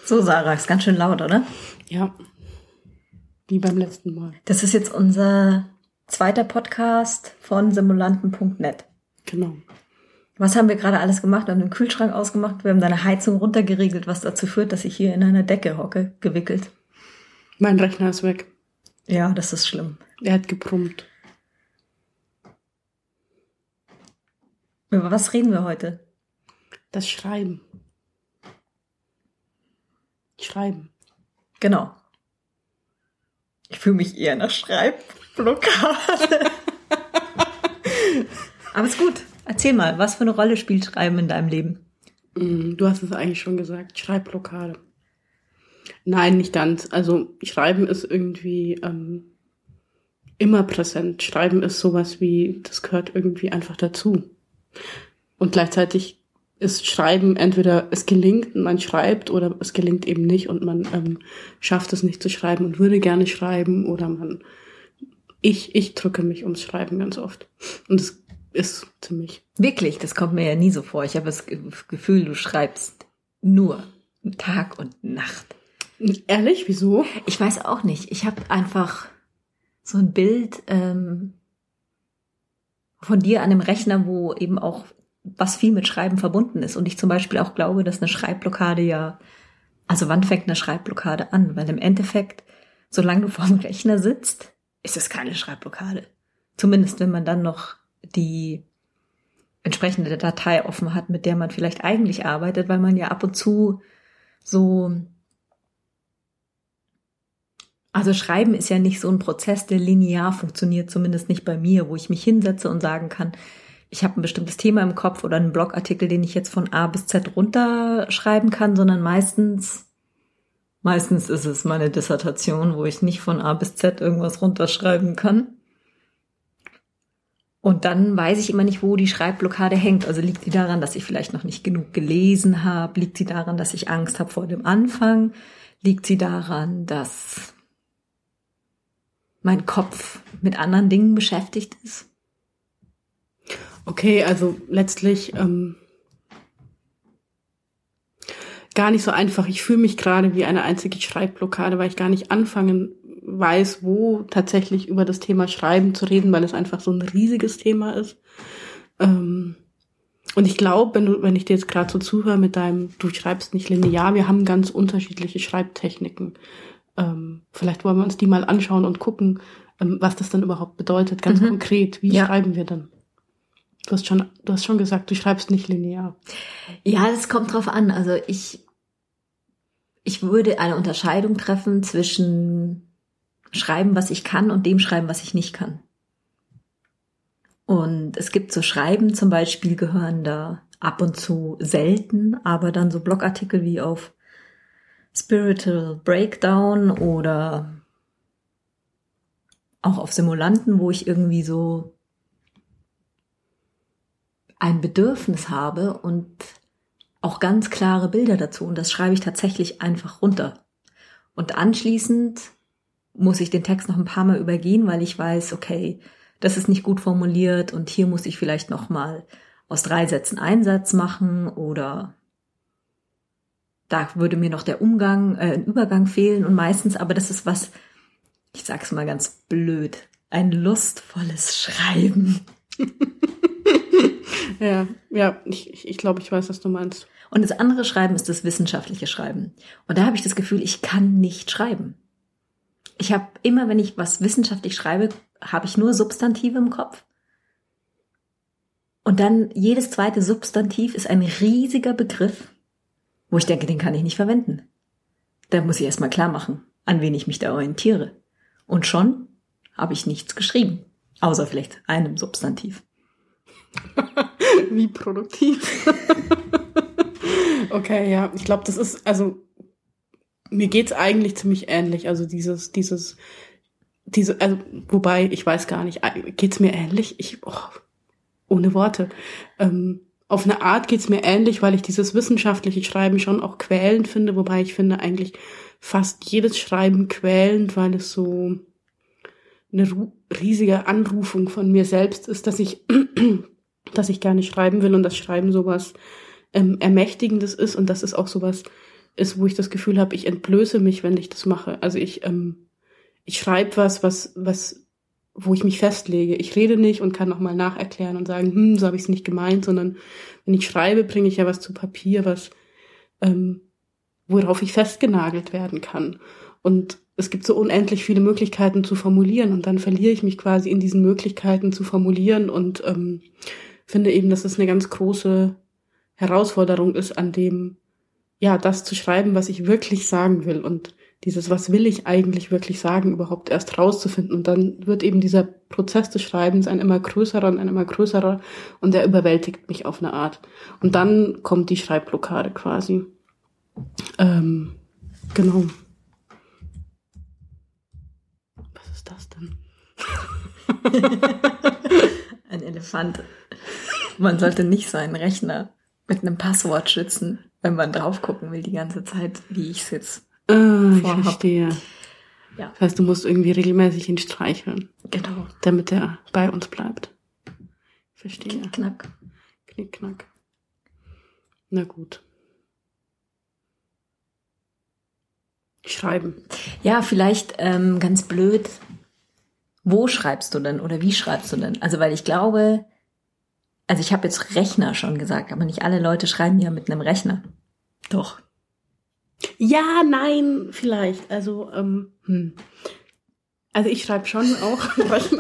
So, Sarah, ist ganz schön laut, oder? Ja, wie beim letzten Mal. Das ist jetzt unser zweiter Podcast von simulanten.net. Genau. Was haben wir gerade alles gemacht? Wir haben den Kühlschrank ausgemacht, wir haben deine Heizung runtergeregelt, was dazu führt, dass ich hier in einer Decke hocke, gewickelt. Mein Rechner ist weg. Ja, das ist schlimm. Er hat gebrummt. Über was reden wir heute? Das Schreiben. Schreiben. Genau. Ich fühle mich eher nach Schreibblockade. Aber ist gut. Erzähl mal, was für eine Rolle spielt Schreiben in deinem Leben? Du hast es eigentlich schon gesagt. Schreibblockade. Nein, nicht ganz. Also Schreiben ist irgendwie immer präsent. Schreiben ist sowas wie, das gehört irgendwie einfach dazu. Und gleichzeitig ist Schreiben entweder es gelingt und man schreibt oder es gelingt eben nicht und man schafft es nicht zu schreiben und würde gerne schreiben oder ich drücke mich ums Schreiben ganz oft. Und es ist ziemlich. Wirklich, das kommt mir ja nie so vor. Ich habe das Gefühl, du schreibst nur Tag und Nacht. Ehrlich, wieso? Ich weiß auch nicht. Ich habe einfach so ein Bild von dir an dem Rechner, wo eben auch was viel mit Schreiben verbunden ist. Und ich zum Beispiel auch glaube, dass eine Schreibblockade also wann fängt eine Schreibblockade an? Weil im Endeffekt, solange du vor dem Rechner sitzt, ist es keine Schreibblockade. Zumindest, wenn man dann noch die entsprechende Datei offen hat, mit der man vielleicht eigentlich arbeitet, weil man ja ab und zu also Schreiben ist ja nicht so ein Prozess, der linear funktioniert, zumindest nicht bei mir, wo ich mich hinsetze und sagen kann, ich habe ein bestimmtes Thema im Kopf oder einen Blogartikel, den ich jetzt von A bis Z runterschreiben kann, sondern meistens ist es meine Dissertation, wo ich nicht von A bis Z irgendwas runterschreiben kann. Und dann weiß ich immer nicht, wo die Schreibblockade hängt. Also liegt sie daran, dass ich vielleicht noch nicht genug gelesen habe? Liegt sie daran, dass ich Angst habe vor dem Anfang? Liegt sie daran, dass mein Kopf mit anderen Dingen beschäftigt ist? Okay, also letztlich gar nicht so einfach. Ich fühle mich gerade wie eine einzige Schreibblockade, weil ich gar nicht anfangen weiß, wo tatsächlich über das Thema Schreiben zu reden, weil es einfach so ein riesiges Thema ist. Und ich glaube, wenn ich dir jetzt gerade so zuhöre mit deinem, du schreibst nicht linear, wir haben ganz unterschiedliche Schreibtechniken. Vielleicht wollen wir uns die mal anschauen und gucken, was das dann überhaupt bedeutet, ganz konkret. Wie schreiben wir dann? Du hast schon gesagt, du schreibst nicht linear. Ja, das kommt drauf an. Also ich würde eine Unterscheidung treffen zwischen Schreiben, was ich kann, und dem Schreiben, was ich nicht kann. Und es gibt so Schreiben, zum Beispiel gehören da ab und zu selten, aber dann so Blogartikel wie auf Spiritual Breakdown oder auch auf Simulanten, wo ich irgendwie so ein Bedürfnis habe und auch ganz klare Bilder dazu. Und das schreibe ich tatsächlich einfach runter. Und anschließend muss ich den Text noch ein paar Mal übergehen, weil ich weiß, okay, das ist nicht gut formuliert und hier muss ich vielleicht noch mal aus 3 Sätzen einen Satz machen oder da würde mir noch der Übergang fehlen. Und meistens, aber das ist was, ich sag's mal ganz blöd, ein lustvolles Schreiben. Ja, ich glaube, ich weiß, was du meinst. Und das andere Schreiben ist das wissenschaftliche Schreiben. Und da habe ich das Gefühl, ich kann nicht schreiben. Ich habe immer, wenn ich was wissenschaftlich schreibe, habe ich nur Substantive im Kopf. Und dann jedes zweite Substantiv ist ein riesiger Begriff, wo ich denke, den kann ich nicht verwenden. Da muss ich erst mal klar machen, an wen ich mich da orientiere. Und schon habe ich nichts geschrieben, außer vielleicht einem Substantiv. Wie produktiv. Okay, ja, ich glaube, das ist, also mir geht's eigentlich ziemlich ähnlich. Also also wobei, ich weiß gar nicht, geht's mir ähnlich? Ohne Worte. Auf eine Art geht's mir ähnlich, weil ich dieses wissenschaftliche Schreiben schon auch quälend finde, wobei ich finde eigentlich fast jedes Schreiben quälend, weil es so eine riesige Anrufung von mir selbst ist, dass ich gerne schreiben will und das Schreiben sowas Ermächtigendes ist und das ist auch sowas ist, wo ich das Gefühl habe, ich entblöße mich, wenn ich das mache. Also ich schreibe was, wo ich mich festlege. Ich rede nicht und kann nochmal nacherklären und sagen, so habe ich es nicht gemeint, sondern wenn ich schreibe, bringe ich ja was zu Papier, was worauf ich festgenagelt werden kann. Und es gibt so unendlich viele Möglichkeiten zu formulieren und dann verliere ich mich quasi in diesen Möglichkeiten zu formulieren und finde eben, dass es eine ganz große Herausforderung ist, an dem, ja, das zu schreiben, was ich wirklich sagen will und dieses, was will ich eigentlich wirklich sagen, überhaupt erst rauszufinden. Und dann wird eben dieser Prozess des Schreibens ein immer größerer und der überwältigt mich auf eine Art. Und dann kommt die Schreibblockade quasi. Genau. Was ist das denn? Ein Elefant. Man sollte nicht seinen Rechner mit einem Passwort schützen, wenn man drauf gucken will die ganze Zeit, wie ich es jetzt ich verstehe. Ja. Das heißt, du musst irgendwie regelmäßig ihn streicheln. Genau. Damit er bei uns bleibt. Verstehe. Knick-Knack. Knick-Knack. Na gut. Schreiben. Ja, vielleicht ganz blöd, wo schreibst du denn oder wie schreibst du denn? Also weil ich glaube, also ich habe jetzt Rechner schon gesagt, aber nicht alle Leute schreiben ja mit einem Rechner. Doch. Ja, nein, vielleicht. Also, also ich schreibe schon auch einen Rechner.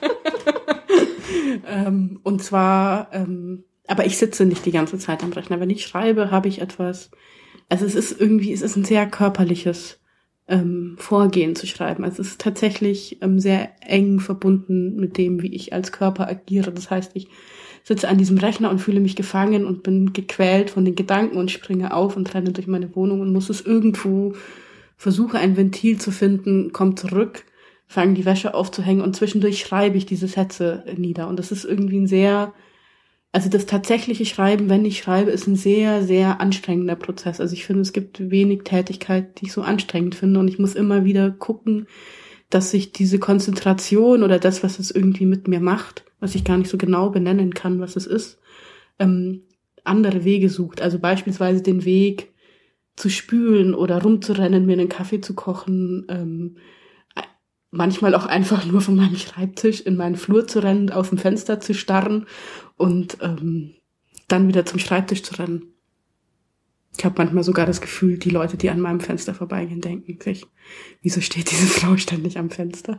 Und zwar, aber ich sitze nicht die ganze Zeit am Rechner. Wenn ich schreibe, habe ich etwas, also es ist ein sehr körperliches Vorgehen zu schreiben. Also es ist tatsächlich sehr eng verbunden mit dem, wie ich als Körper agiere. Das heißt, ich sitze an diesem Rechner und fühle mich gefangen und bin gequält von den Gedanken und springe auf und renne durch meine Wohnung und muss es irgendwo, versuche ein Ventil zu finden, komme zurück, fange die Wäsche aufzuhängen und zwischendurch schreibe ich diese Sätze nieder. Und das ist irgendwie also das tatsächliche Schreiben, wenn ich schreibe, ist ein sehr, sehr anstrengender Prozess. Also ich finde, es gibt wenig Tätigkeit, die ich so anstrengend finde und ich muss immer wieder gucken, dass sich diese Konzentration oder das, was es irgendwie mit mir macht, was ich gar nicht so genau benennen kann, was es ist, andere Wege sucht. Also beispielsweise den Weg zu spülen oder rumzurennen, mir einen Kaffee zu kochen, manchmal auch einfach nur von meinem Schreibtisch in meinen Flur zu rennen, aus dem Fenster zu starren und dann wieder zum Schreibtisch zu rennen. Ich habe manchmal sogar das Gefühl, die Leute, die an meinem Fenster vorbeigehen, denken sich, wieso steht diese Frau ständig am Fenster?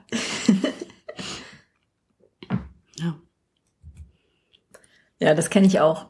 Ja. Ja, das kenne ich auch.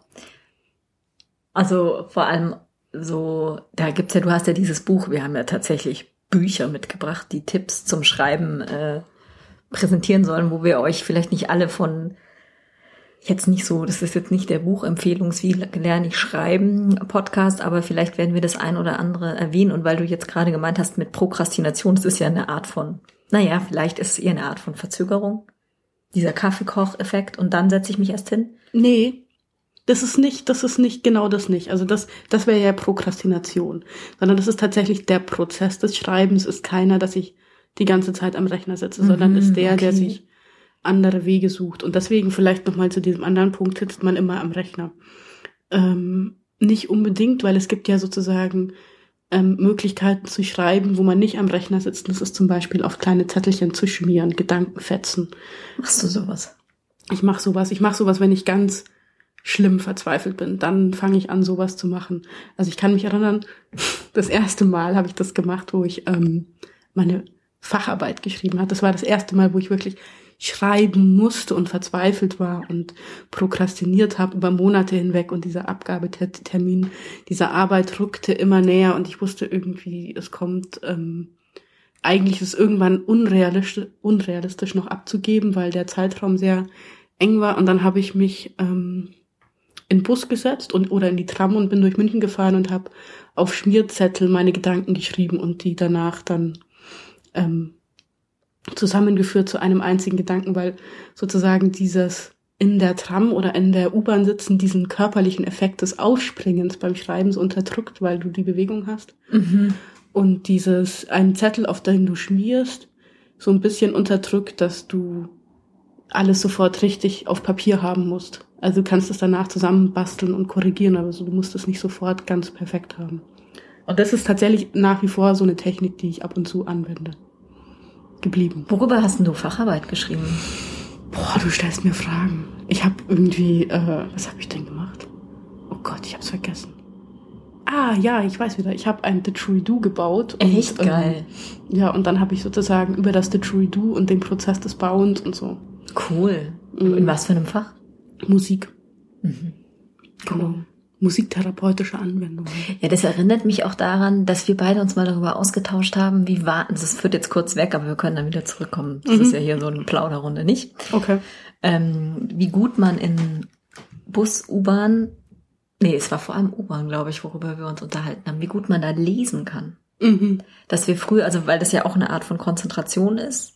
Also vor allem so, da gibt's ja, du hast ja dieses Buch, wir haben ja tatsächlich Bücher mitgebracht, die Tipps zum Schreiben präsentieren sollen, wo wir euch vielleicht nicht alle von jetzt nicht so, das ist jetzt nicht der Buchempfehlungs-Wie lerne ich schreiben Podcast, aber vielleicht werden wir das ein oder andere erwähnen. Und weil du jetzt gerade gemeint hast mit Prokrastination, das ist ja eine Art von, naja, vielleicht ist es eher eine Art von Verzögerung. Dieser Kaffeekoch-Effekt und dann setze ich mich erst hin. Nee, das ist nicht genau das nicht. Also das wäre ja Prokrastination. Sondern das ist tatsächlich der Prozess des Schreibens, ist keiner, dass ich die ganze Zeit am Rechner sitze, sondern ist der, der sich andere Wege sucht. Und deswegen vielleicht nochmal zu diesem anderen Punkt, sitzt man immer am Rechner. Nicht unbedingt, weil es gibt ja sozusagen Möglichkeiten zu schreiben, wo man nicht am Rechner sitzt. Das ist zum Beispiel auf kleine Zettelchen zu schmieren, Gedankenfetzen. Machst du sowas? Ich mache sowas, wenn ich ganz schlimm verzweifelt bin. Dann fange ich an, sowas zu machen. Also ich kann mich erinnern, das erste Mal habe ich das gemacht, wo ich meine Facharbeit geschrieben habe. Das war das erste Mal, wo ich wirklich schreiben musste und verzweifelt war und prokrastiniert habe über Monate hinweg und dieser Abgabetermin dieser Arbeit rückte immer näher und ich wusste irgendwie, es kommt, eigentlich ist es irgendwann unrealistisch noch abzugeben, weil der Zeitraum sehr eng war und dann habe ich mich in den Bus gesetzt oder in die Tram und bin durch München gefahren und habe auf Schmierzettel meine Gedanken geschrieben und die danach dann zusammengeführt zu einem einzigen Gedanken, weil sozusagen dieses in der Tram oder in der U-Bahn sitzen diesen körperlichen Effekt des Aufspringens beim Schreiben so unterdrückt, weil du die Bewegung hast. Mhm. Und einen Zettel, auf den du schmierst, so ein bisschen unterdrückt, dass du alles sofort richtig auf Papier haben musst. Also du kannst es danach zusammenbasteln und korrigieren, aber du musst es nicht sofort ganz perfekt haben. Und das ist tatsächlich nach wie vor so eine Technik, die ich ab und zu anwende. Geblieben. Worüber hast denn du Facharbeit geschrieben? Boah, du stellst mir Fragen. Ich habe irgendwie, was habe ich denn gemacht? Oh Gott, ich habe es vergessen. Ah, ja, ich weiß wieder. Ich habe ein Didgeridoo gebaut. Echt geil. Ja, und dann habe ich sozusagen über das Didgeridoo und den Prozess des Bauens und so. Cool. In was für einem Fach? Musik. Mhm. Genau. Musiktherapeutische Anwendungen. Ja, das erinnert mich auch daran, dass wir beide uns mal darüber ausgetauscht haben, wie warten. Das führt jetzt kurz weg, aber wir können dann wieder zurückkommen. Das ist ja hier so eine Plauderrunde, nicht? Okay. Wie gut man in Bus, U-Bahn, es war vor allem U-Bahn, glaube ich, worüber wir uns unterhalten haben, wie gut man da lesen kann. Mhm. Dass wir früher, also weil das ja auch eine Art von Konzentration ist,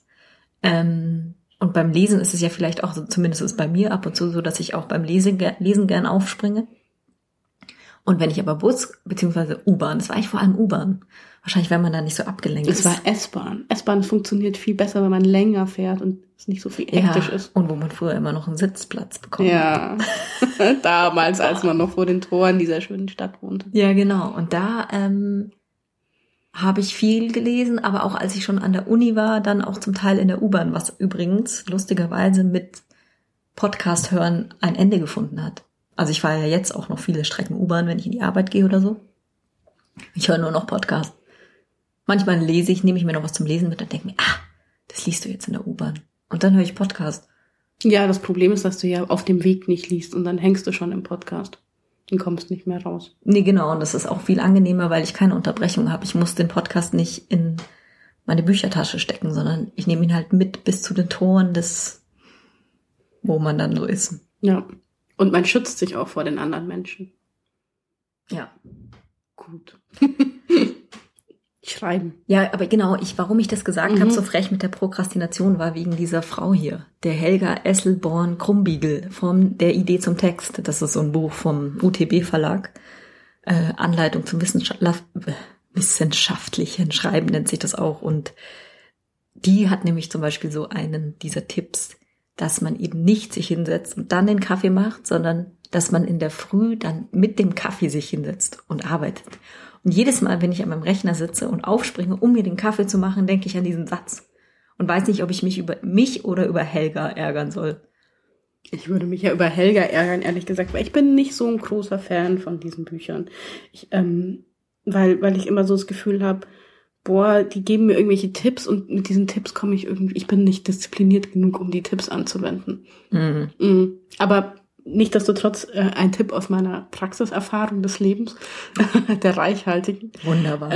und beim Lesen ist es ja vielleicht auch so, zumindest ist es bei mir ab und zu so, dass ich auch beim Lesen gern aufspringe. Und wenn ich aber Bus bzw. U-Bahn, das war eigentlich vor allem U-Bahn, wahrscheinlich, weil man da nicht so abgelenkt ist. Es war S-Bahn. S-Bahn funktioniert viel besser, wenn man länger fährt und es nicht so viel hektisch ist. Und wo man früher immer noch einen Sitzplatz bekommt. Ja, damals, als man noch vor den Toren dieser schönen Stadt wohnte. Ja, genau. Und da habe ich viel gelesen, aber auch als ich schon an der Uni war, dann auch zum Teil in der U-Bahn, was übrigens lustigerweise mit Podcast hören ein Ende gefunden hat. Also ich fahre ja jetzt auch noch viele Strecken U-Bahn, wenn ich in die Arbeit gehe oder so. Ich höre nur noch Podcast. Manchmal nehme ich mir noch was zum Lesen mit und denke mir, das liest du jetzt in der U-Bahn. Und dann höre ich Podcast. Ja, das Problem ist, dass du ja auf dem Weg nicht liest und dann hängst du schon im Podcast und kommst nicht mehr raus. Nee, genau. Und das ist auch viel angenehmer, weil ich keine Unterbrechung habe. Ich muss den Podcast nicht in meine Büchertasche stecken, sondern ich nehme ihn halt mit bis zu den Toren wo man dann so ist. Ja. Und man schützt sich auch vor den anderen Menschen. Ja. Gut. Schreiben. Ja, aber genau, warum ich das gesagt habe, so frech mit der Prokrastination, war wegen dieser Frau hier. Der Helga Esselborn-Krumbiegel von der Idee zum Text. Das ist so ein Buch vom UTB Verlag. Anleitung zum wissenschaftlichen Schreiben nennt sich das auch. Und die hat nämlich zum Beispiel so einen dieser Tipps, dass man eben nicht sich hinsetzt und dann den Kaffee macht, sondern dass man in der Früh dann mit dem Kaffee sich hinsetzt und arbeitet. Und jedes Mal, wenn ich an meinem Rechner sitze und aufspringe, um mir den Kaffee zu machen, denke ich an diesen Satz und weiß nicht, ob ich mich über mich oder über Helga ärgern soll. Ich würde mich ja über Helga ärgern, ehrlich gesagt, weil ich bin nicht so ein großer Fan von diesen Büchern. Weil ich immer so das Gefühl habe, die geben mir irgendwelche Tipps und mit diesen Tipps komme ich bin nicht diszipliniert genug, um die Tipps anzuwenden. Mhm. Aber nichtsdestotrotz ein Tipp aus meiner Praxiserfahrung des Lebens, der reichhaltigen. Wunderbar.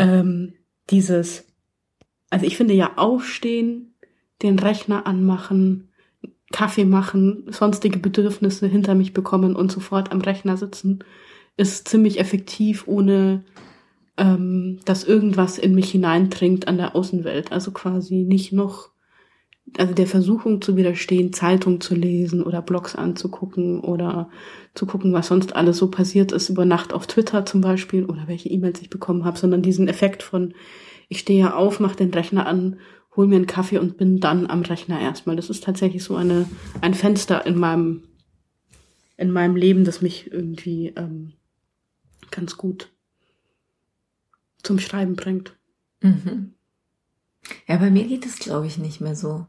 Also ich finde ja aufstehen, den Rechner anmachen, Kaffee machen, sonstige Bedürfnisse hinter mich bekommen und sofort am Rechner sitzen, ist ziemlich effektiv, ohne dass irgendwas in mich hineindringt an der Außenwelt. Also quasi nicht noch, also der Versuchung zu widerstehen, Zeitung zu lesen oder Blogs anzugucken oder zu gucken, was sonst alles so passiert ist über Nacht auf Twitter zum Beispiel oder welche E-Mails ich bekommen habe, sondern diesen Effekt von, ich stehe auf, mache den Rechner an, hol mir einen Kaffee und bin dann am Rechner erstmal. Das ist tatsächlich so ein Fenster in meinem Leben, das mich irgendwie ganz gut zum Schreiben bringt. Mhm. Ja, bei mir geht es, glaube ich, nicht mehr so.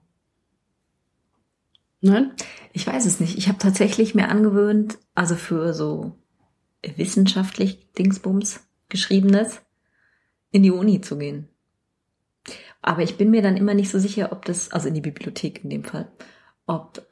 Nein? Ich weiß es nicht. Ich habe tatsächlich mir angewöhnt, also für so wissenschaftlich Dingsbums Geschriebenes, in die Uni zu gehen. Aber ich bin mir dann immer nicht so sicher, ob das, also in die Bibliothek in dem Fall, ob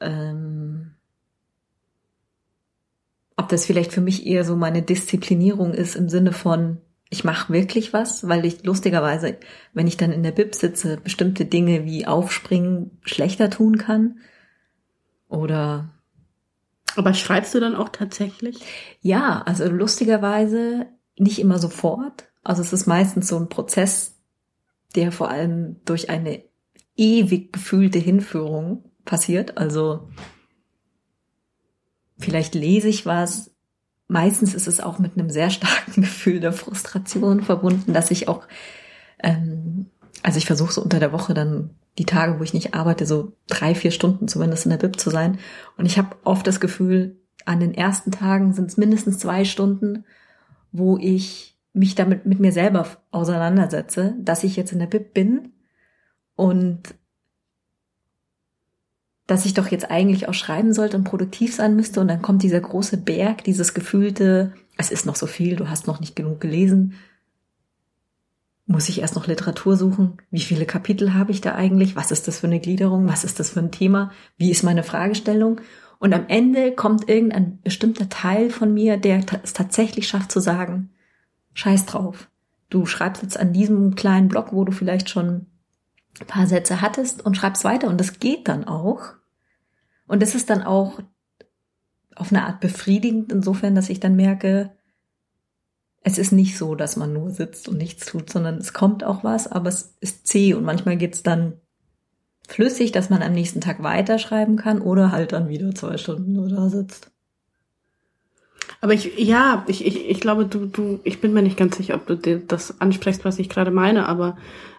das vielleicht für mich eher so meine Disziplinierung ist im Sinne von, ich mache wirklich was, weil ich lustigerweise, wenn ich dann in der Bib sitze, bestimmte Dinge wie aufspringen schlechter tun kann. Oder. Aber schreibst du dann auch tatsächlich? Ja, also lustigerweise nicht immer sofort. Also es ist meistens so ein Prozess, der vor allem durch eine ewig gefühlte Hinführung passiert. Also vielleicht lese ich was. Meistens ist es auch mit einem sehr starken Gefühl der Frustration verbunden, dass ich auch, also ich versuche so unter der Woche dann die Tage, wo ich nicht arbeite, so 3-4 Stunden zumindest in der Bib zu sein. Und ich habe oft das Gefühl, an den ersten Tagen sind es mindestens 2 Stunden, wo ich mich damit mit mir selber auseinandersetze, dass ich jetzt in der Bib bin und dass ich doch jetzt eigentlich auch schreiben sollte und produktiv sein müsste. Und dann kommt dieser große Berg, dieses gefühlte, es ist noch so viel, du hast noch nicht genug gelesen. Muss ich erst noch Literatur suchen? Wie viele Kapitel habe ich da eigentlich? Was ist das für eine Gliederung? Was ist das für ein Thema? Wie ist meine Fragestellung? Und am Ende kommt irgendein bestimmter Teil von mir, der es tatsächlich schafft zu sagen, scheiß drauf. Du schreibst jetzt an diesem kleinen Blog, wo du vielleicht schon ein paar Sätze hattest und schreibst weiter. Und das geht dann auch. Und das ist dann auch auf eine Art befriedigend insofern, dass ich dann merke, es ist nicht so, dass man nur sitzt und nichts tut, sondern es kommt auch was, aber es ist zäh und manchmal geht's dann flüssig, dass man am nächsten Tag weiterschreiben kann oder halt dann wieder 2 Stunden nur da sitzt. Aber ich glaube, ich bin mir nicht ganz sicher, ob du dir das ansprichst, was ich gerade meine, aber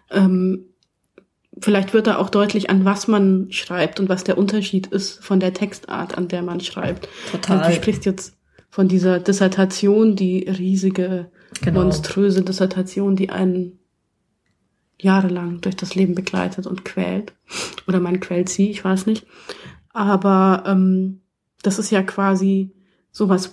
vielleicht wird da auch deutlich, an was man schreibt und was der Unterschied ist von der Textart, an der man schreibt. Total. Also du sprichst jetzt von dieser Dissertation, die riesige, monströse Dissertation, die einen jahrelang durch das Leben begleitet und quält. Oder man quält sie, ich weiß nicht. Aber das ist ja quasi sowas,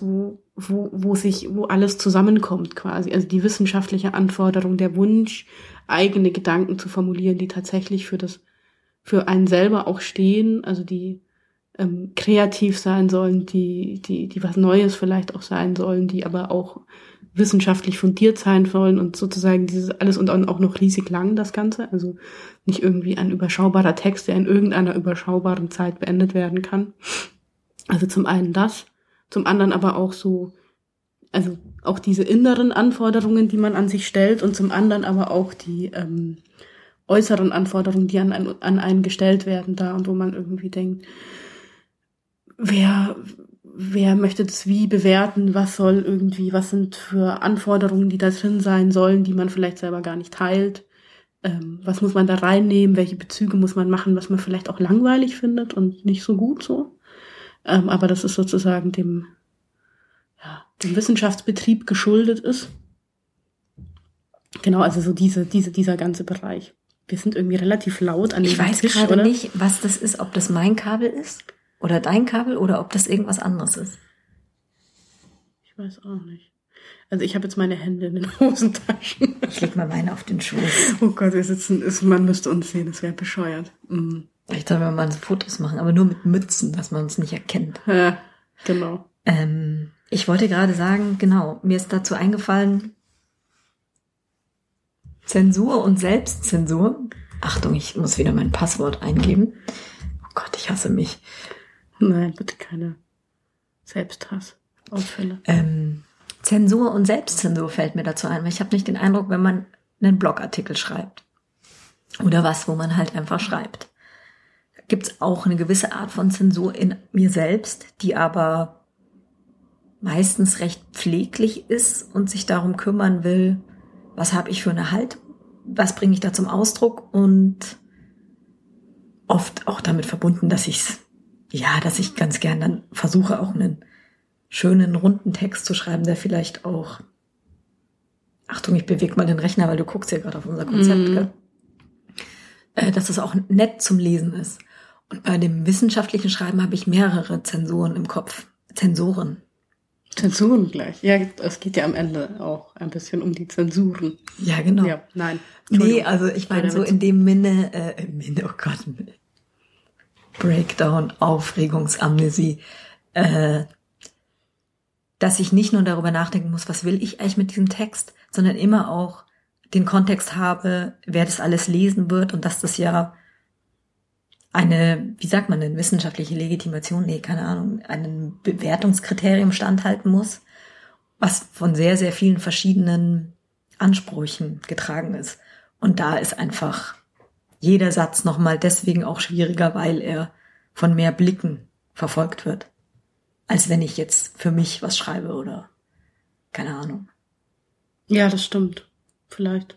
wo alles zusammenkommt quasi. Also die wissenschaftliche Anforderung, der Wunsch, eigene Gedanken zu formulieren, die tatsächlich für einen selber auch stehen, also die kreativ sein sollen, die was Neues vielleicht auch sein sollen, die aber auch wissenschaftlich fundiert sein sollen und sozusagen dieses alles und auch noch riesig lang, das Ganze. Also nicht irgendwie ein überschaubarer Text, der in irgendeiner überschaubaren Zeit beendet werden kann. Also zum einen das, zum anderen aber auch so, also auch diese inneren Anforderungen, die man an sich stellt und zum anderen aber auch die äußeren Anforderungen, die an einen gestellt werden da und wo man irgendwie denkt, wer möchte das wie bewerten, was sind für Anforderungen, die da drin sein sollen, die man vielleicht selber gar nicht teilt, was muss man da reinnehmen, welche Bezüge muss man machen, was man vielleicht auch langweilig findet und nicht so gut so. Aber das ist sozusagen dem Wissenschaftsbetrieb geschuldet ist. Genau, also so dieser ganze Bereich. Wir sind irgendwie relativ laut an dem Tisch, Ich weiß gerade nicht, was das ist, ob das mein Kabel ist oder dein Kabel oder ob das irgendwas anderes ist. Ich weiß auch nicht. Also ich habe jetzt meine Hände in den Hosentaschen. Ich leg mal meine auf den Schoß. Oh Gott, man müsste uns sehen, das wäre bescheuert. Ich soll mir mal so Fotos machen, aber nur mit Mützen, dass man uns nicht erkennt. Ja, genau. Ich wollte gerade sagen, genau, mir ist dazu eingefallen, Zensur und Selbstzensur. Achtung, ich muss wieder mein Passwort eingeben. Oh Gott, ich hasse mich. Nein, bitte keine Selbsthass-Ausfälle. Zensur und Selbstzensur fällt mir dazu ein, weil ich habe nicht den Eindruck, wenn man einen Blogartikel schreibt oder was, wo man halt einfach schreibt, gibt es auch eine gewisse Art von Zensur in mir selbst, die aber meistens recht pfleglich ist und sich darum kümmern will, was habe ich für eine Haltung, was bringe ich da zum Ausdruck und oft auch damit verbunden, dass ich ganz gern dann versuche, auch einen schönen, runden Text zu schreiben, der vielleicht auch, Achtung, ich bewege mal den Rechner, weil du guckst ja gerade auf unser Konzept, gell? Dass es auch nett zum Lesen ist. Und bei dem wissenschaftlichen Schreiben habe ich mehrere Zensuren im Kopf. Zensuren gleich. Ja, es geht ja am Ende auch ein bisschen um die Zensuren. Ja, genau. Ja, nein. Nee, also ich meine so in dem oh Gott, Breakdown, Aufregungsamnesie, dass ich nicht nur darüber nachdenken muss, was will ich eigentlich mit diesem Text, sondern immer auch den Kontext habe, wer das alles lesen wird und dass das ja eine, wie sagt man denn, wissenschaftliche Legitimation, keine Ahnung, einem Bewertungskriterium standhalten muss, was von sehr, sehr vielen verschiedenen Ansprüchen getragen ist. Und da ist einfach jeder Satz nochmal deswegen auch schwieriger, weil er von mehr Blicken verfolgt wird, als wenn ich jetzt für mich was schreibe oder keine Ahnung. Ja, das stimmt. Vielleicht.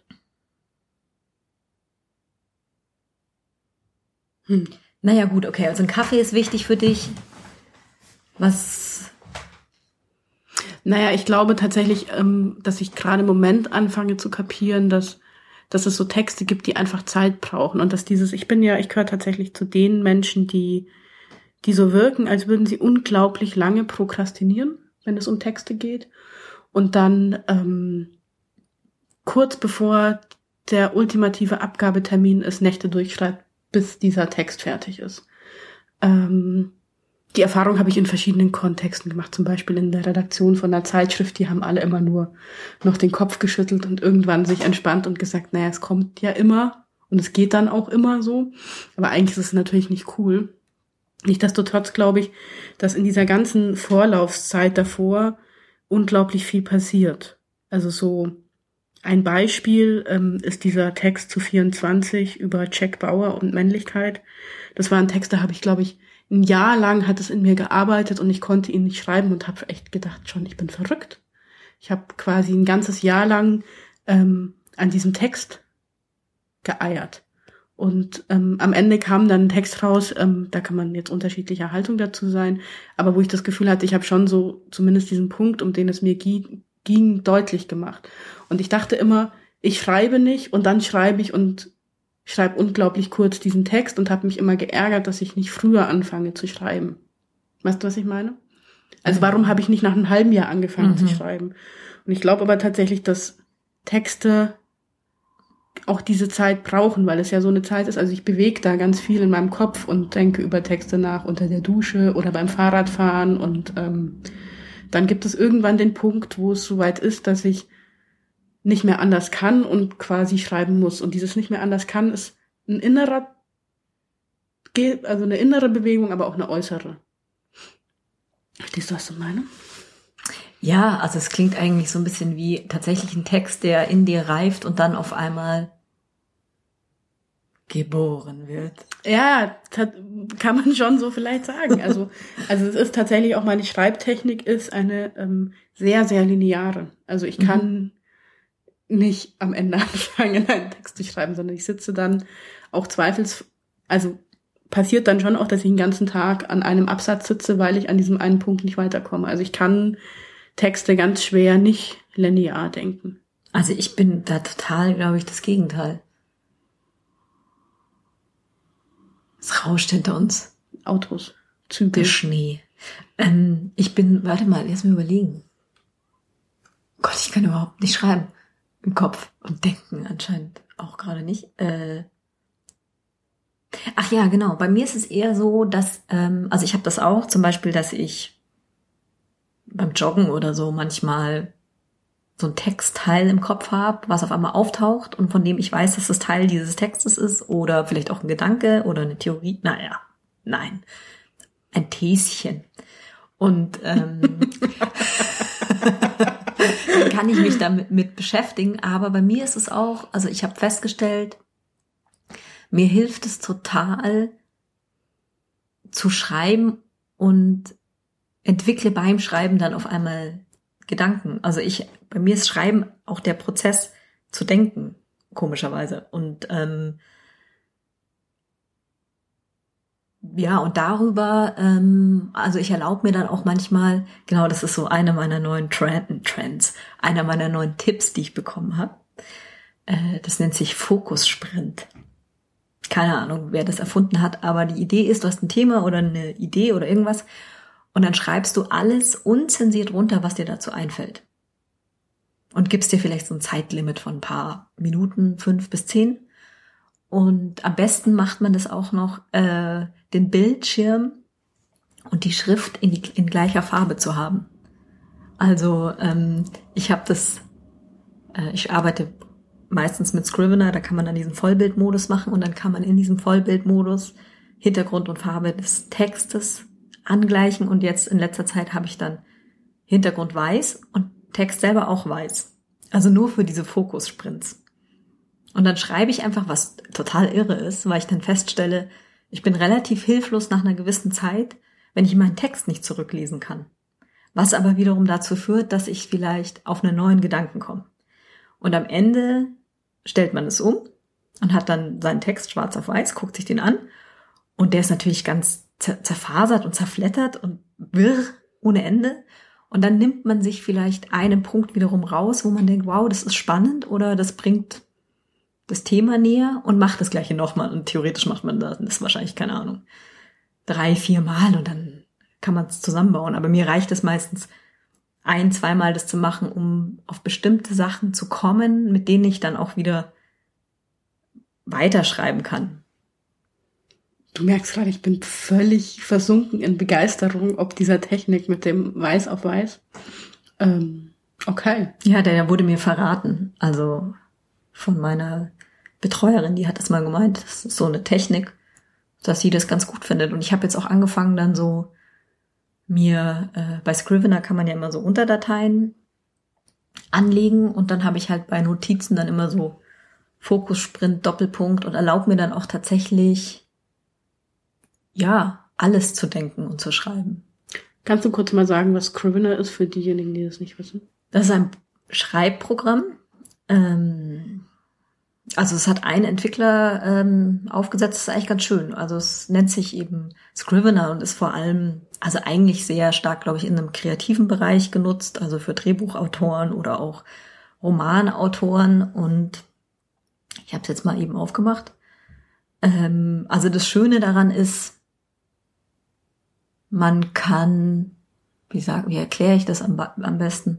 Naja, gut, okay, also ein Kaffee ist wichtig für dich. Was? Naja, ich glaube tatsächlich, dass ich gerade im Moment anfange zu kapieren, dass es so Texte gibt, die einfach Zeit brauchen und dass ich gehöre tatsächlich zu den Menschen, die so wirken, als würden sie unglaublich lange prokrastinieren, wenn es um Texte geht und dann kurz bevor der ultimative Abgabetermin ist, Nächte durchschreibt, bis dieser Text fertig ist. Die Erfahrung habe ich in verschiedenen Kontexten gemacht, zum Beispiel in der Redaktion von einer Zeitschrift, die haben alle immer nur noch den Kopf geschüttelt und irgendwann sich entspannt und gesagt, naja, es kommt ja immer und es geht dann auch immer so, aber eigentlich ist es natürlich nicht cool. Nichtsdestotrotz glaube ich, dass in dieser ganzen Vorlaufzeit davor unglaublich viel passiert. Also so ein Beispiel ist dieser Text zu 24 über Jack Bauer und Männlichkeit. Das war ein Text, da habe ich, glaube ich, ein Jahr lang hat es in mir gearbeitet und ich konnte ihn nicht schreiben und habe echt gedacht, schon, ich bin verrückt. Ich habe quasi ein ganzes Jahr lang an diesem Text geeiert. Und am Ende kam dann ein Text raus, da kann man jetzt unterschiedlicher Haltung dazu sein, aber wo ich das Gefühl hatte, ich habe schon so zumindest diesen Punkt, um den es mir ging, deutlich gemacht. Und ich dachte immer, ich schreibe nicht und dann schreibe ich und schreibe unglaublich kurz diesen Text und habe mich immer geärgert, dass ich nicht früher anfange zu schreiben. Weißt du, was ich meine? Also warum habe ich nicht nach einem halben Jahr angefangen zu schreiben? Und ich glaube aber tatsächlich, dass Texte auch diese Zeit brauchen, weil es ja so eine Zeit ist. Also ich bewege da ganz viel in meinem Kopf und denke über Texte nach unter der Dusche oder beim Fahrradfahren und dann gibt es irgendwann den Punkt, wo es soweit ist, dass ich nicht mehr anders kann und quasi schreiben muss. Und dieses nicht mehr anders kann ist eine innere Bewegung, aber auch eine äußere. Verstehst du, was ich meine? Ja, also es klingt eigentlich so ein bisschen wie tatsächlich ein Text, der in dir reift und dann auf einmal geboren wird. Ja, kann man schon so vielleicht sagen. Also es ist tatsächlich auch, meine Schreibtechnik ist eine sehr, sehr lineare. Also ich kann nicht am Ende anfangen, einen Text zu schreiben, sondern ich sitze dann auch also passiert dann schon auch, dass ich den ganzen Tag an einem Absatz sitze, weil ich an diesem einen Punkt nicht weiterkomme. Also ich kann Texte ganz schwer nicht linear denken. Also ich bin da total, glaube ich, das Gegenteil. Es rauscht hinter uns. Autos, Züge. Der Schnee. Warte mal, lass mir überlegen. Gott, ich kann überhaupt nicht schreiben. Im Kopf und denken anscheinend auch gerade nicht. Ach ja, genau. Bei mir ist es eher so, dass, also ich habe das auch, zum Beispiel, dass ich beim Joggen oder so manchmal so ein Textteil im Kopf habe, was auf einmal auftaucht und von dem ich weiß, dass das Teil dieses Textes ist oder vielleicht auch ein Gedanke oder eine Theorie. Naja, nein, ein Thäschen. Und dann kann ich mich damit mit beschäftigen. Aber bei mir ist es auch, also ich habe festgestellt, mir hilft es total zu schreiben und entwickle beim Schreiben dann auf einmal Gedanken. Also bei mir ist Schreiben auch der Prozess zu denken, komischerweise. Und ja, und darüber, also ich erlaube mir dann auch manchmal, genau, das ist so einer meiner neuen Trends, einer meiner neuen Tipps, die ich bekommen habe. Das nennt sich Fokussprint. Keine Ahnung, wer das erfunden hat, aber die Idee ist, du hast ein Thema oder eine Idee oder irgendwas und dann schreibst du alles unzensiert runter, was dir dazu einfällt. Und gibst dir vielleicht so ein Zeitlimit von ein paar Minuten, 5 bis 10. Und am besten macht man das auch noch, den Bildschirm und die Schrift in gleicher Farbe zu haben. Also ich arbeite meistens mit Scrivener, da kann man dann diesen Vollbildmodus machen und dann kann man in diesem Vollbildmodus Hintergrund und Farbe des Textes angleichen und jetzt in letzter Zeit habe ich dann Hintergrund weiß und Text selber auch weiß. Also nur für diese Fokussprints. Und dann schreibe ich einfach, was total irre ist, weil ich dann feststelle, ich bin relativ hilflos nach einer gewissen Zeit, wenn ich meinen Text nicht zurücklesen kann. Was aber wiederum dazu führt, dass ich vielleicht auf einen neuen Gedanken komme. Und am Ende stellt man es um und hat dann seinen Text schwarz auf weiß, guckt sich den an und der ist natürlich ganz zerfasert und zerflettert und wirr ohne Ende. Und dann nimmt man sich vielleicht einen Punkt wiederum raus, wo man denkt, wow, das ist spannend oder das bringt das Thema näher und macht das Gleiche nochmal. Und theoretisch macht man das wahrscheinlich, keine Ahnung, 3-4 Mal und dann kann man es zusammenbauen. Aber mir reicht es meistens 1-2 Mal das zu machen, um auf bestimmte Sachen zu kommen, mit denen ich dann auch wieder weiterschreiben kann. Du merkst gerade, ich bin völlig versunken in Begeisterung ob dieser Technik mit dem Weiß auf Weiß. Okay. Ja, der wurde mir verraten. Also von meiner Betreuerin, die hat das mal gemeint. Das ist so eine Technik, dass sie das ganz gut findet. Und ich habe jetzt auch angefangen, dann so mir, bei Scrivener kann man ja immer so Unterdateien anlegen und dann habe ich halt bei Notizen dann immer so Fokus, Sprint, Doppelpunkt und erlaubt mir dann auch tatsächlich ja, alles zu denken und zu schreiben. Kannst du kurz mal sagen, was Scrivener ist für diejenigen, die das nicht wissen? Das ist ein Schreibprogramm. Also es hat ein Entwickler aufgesetzt, das ist eigentlich ganz schön. Also es nennt sich eben Scrivener und ist vor allem, also eigentlich sehr stark, glaube ich, in einem kreativen Bereich genutzt, also für Drehbuchautoren oder auch Romanautoren. Und ich habe es jetzt mal eben aufgemacht. Also das Schöne daran ist, man kann, wie erkläre ich das am besten?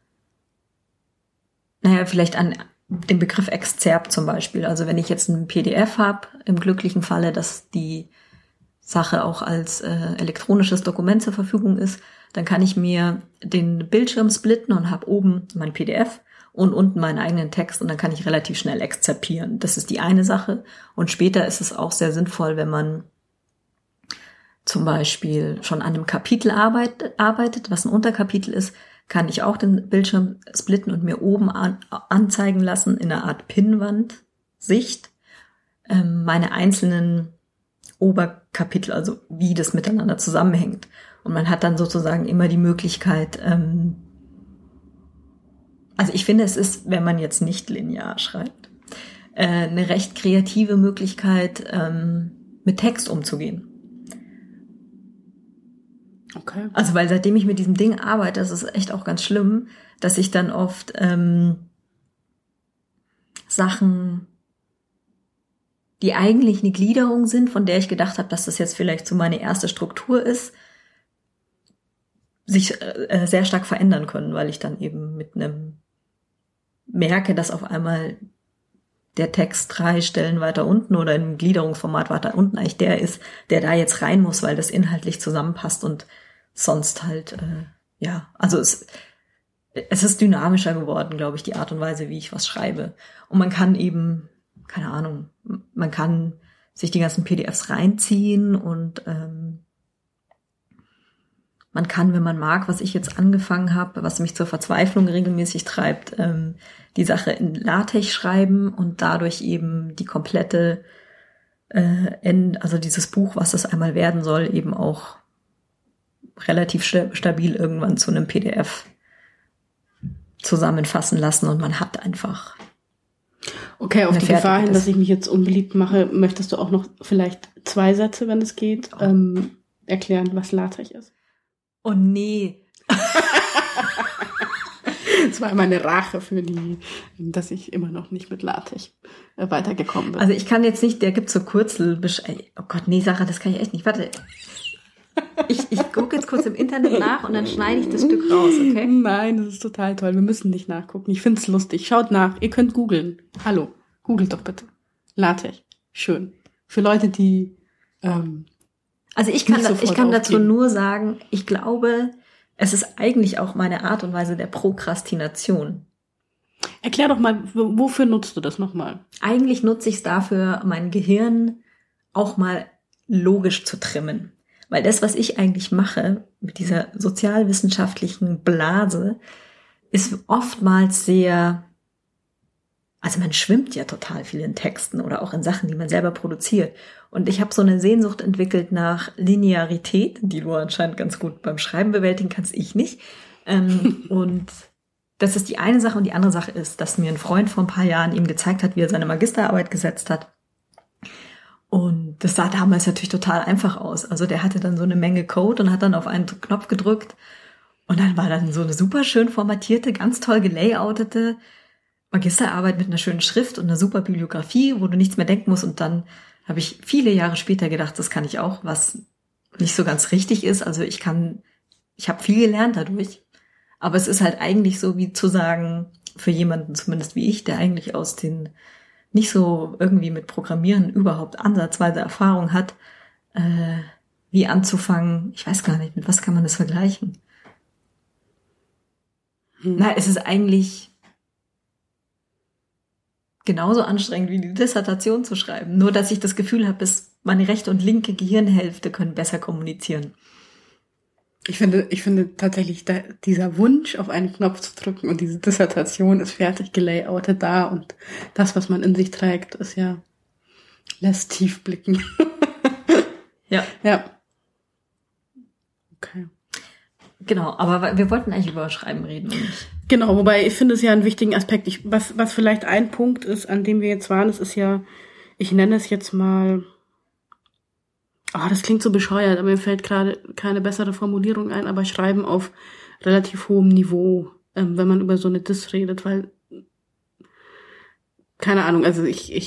Naja, vielleicht an den Begriff Exzerpt zum Beispiel. Also wenn ich jetzt ein PDF habe, im glücklichen Falle, dass die Sache auch als elektronisches Dokument zur Verfügung ist, dann kann ich mir den Bildschirm splitten und habe oben mein PDF und unten meinen eigenen Text und dann kann ich relativ schnell exzerpieren. Das ist die eine Sache. Und später ist es auch sehr sinnvoll, wenn man zum Beispiel schon an einem Kapitel arbeitet, was ein Unterkapitel ist, kann ich auch den Bildschirm splitten und mir oben anzeigen lassen in einer Art Pinnwand-Sicht meine einzelnen Oberkapitel, also wie das miteinander zusammenhängt. Und man hat dann sozusagen immer die Möglichkeit, also ich finde, es ist, wenn man jetzt nicht linear schreibt, eine recht kreative Möglichkeit, mit Text umzugehen. Okay. Also weil seitdem ich mit diesem Ding arbeite, das ist echt auch ganz schlimm, dass ich dann oft Sachen, die eigentlich eine Gliederung sind, von der ich gedacht habe, dass das jetzt vielleicht so meine erste Struktur ist, sich sehr stark verändern können, weil ich dann eben mit einem merke, dass auf einmal der Text 3 Stellen weiter unten oder im Gliederungsformat weiter unten eigentlich der ist, der da jetzt rein muss, weil das inhaltlich zusammenpasst und sonst halt, ja, also es ist dynamischer geworden, glaube ich, die Art und Weise, wie ich was schreibe. Und man kann eben, keine Ahnung, man kann sich die ganzen PDFs reinziehen und man kann, wenn man mag, was ich jetzt angefangen habe, was mich zur Verzweiflung regelmäßig treibt, die Sache in LaTeX schreiben und dadurch eben die komplette, also dieses Buch, was das einmal werden soll, eben auch relativ stabil irgendwann zu einem PDF zusammenfassen lassen und man hat einfach. Okay, auf die Gefahr hin, dass ich mich jetzt unbeliebt mache, möchtest du auch noch vielleicht 2 Sätze, wenn es geht, erklären, was LaTeX ist? Oh nee. Das war meine Rache für dass ich immer noch nicht mit LaTeX weitergekommen bin. Also ich kann jetzt nicht, der gibt so Kürzel. Oh Gott, nee, Sarah, das kann ich echt nicht. Warte. Ich gucke jetzt kurz im Internet nach und dann schneide ich das Stück raus, okay? Nein, das ist total toll. Wir müssen nicht nachgucken. Ich find's lustig. Schaut nach. Ihr könnt googeln. Hallo, googelt doch bitte. LaTeX. Schön. Für Leute, die also ich kann dazu nur sagen, ich glaube, es ist eigentlich auch meine Art und Weise der Prokrastination. Erklär doch mal, wofür nutzt du das nochmal? Eigentlich nutze ich es dafür, mein Gehirn auch mal logisch zu trimmen. Weil das, was ich eigentlich mache mit dieser sozialwissenschaftlichen Blase, ist oftmals sehr, also man schwimmt ja total viel in Texten oder auch in Sachen, die man selber produziert. Und ich habe so eine Sehnsucht entwickelt nach Linearität, die du anscheinend ganz gut beim Schreiben bewältigen kannst, ich nicht. Und das ist die eine Sache. Und die andere Sache ist, dass mir ein Freund vor ein paar Jahren ihm gezeigt hat, wie er seine Magisterarbeit gesetzt hat. Und das sah damals natürlich total einfach aus. Also der hatte dann so eine Menge Code und hat dann auf einen Knopf gedrückt Und dann war dann so eine super schön formatierte, ganz toll gelayoutete Magisterarbeit mit einer schönen Schrift und einer super Bibliografie, wo du nichts mehr denken musst. Und dann habe ich viele Jahre später gedacht, das kann ich auch, was nicht so ganz richtig ist. Also ich habe viel gelernt dadurch. Aber es ist halt eigentlich so, wie zu sagen, für jemanden zumindest wie ich, der eigentlich aus den nicht so irgendwie mit Programmieren überhaupt ansatzweise Erfahrung hat, wie anzufangen. Ich weiß gar nicht, mit was kann man das vergleichen? Na, es ist eigentlich genauso anstrengend wie die Dissertation zu schreiben. Nur, dass ich das Gefühl habe, dass meine rechte und linke Gehirnhälfte können besser kommunizieren. Ich finde tatsächlich, dieser Wunsch, auf einen Knopf zu drücken und diese Dissertation ist fertig gelayoutet da und das, was man in sich trägt, lässt tief blicken. Ja. Okay. Genau, aber wir wollten eigentlich über Schreiben reden und nicht. Genau, wobei ich finde es ja einen wichtigen Aspekt. Was vielleicht ein Punkt ist, an dem wir jetzt waren, das ist ja, ich nenne es jetzt mal, das klingt so bescheuert, aber mir fällt gerade keine bessere Formulierung ein, aber Schreiben auf relativ hohem Niveau, wenn man über so eine Diss redet, weil, keine Ahnung, also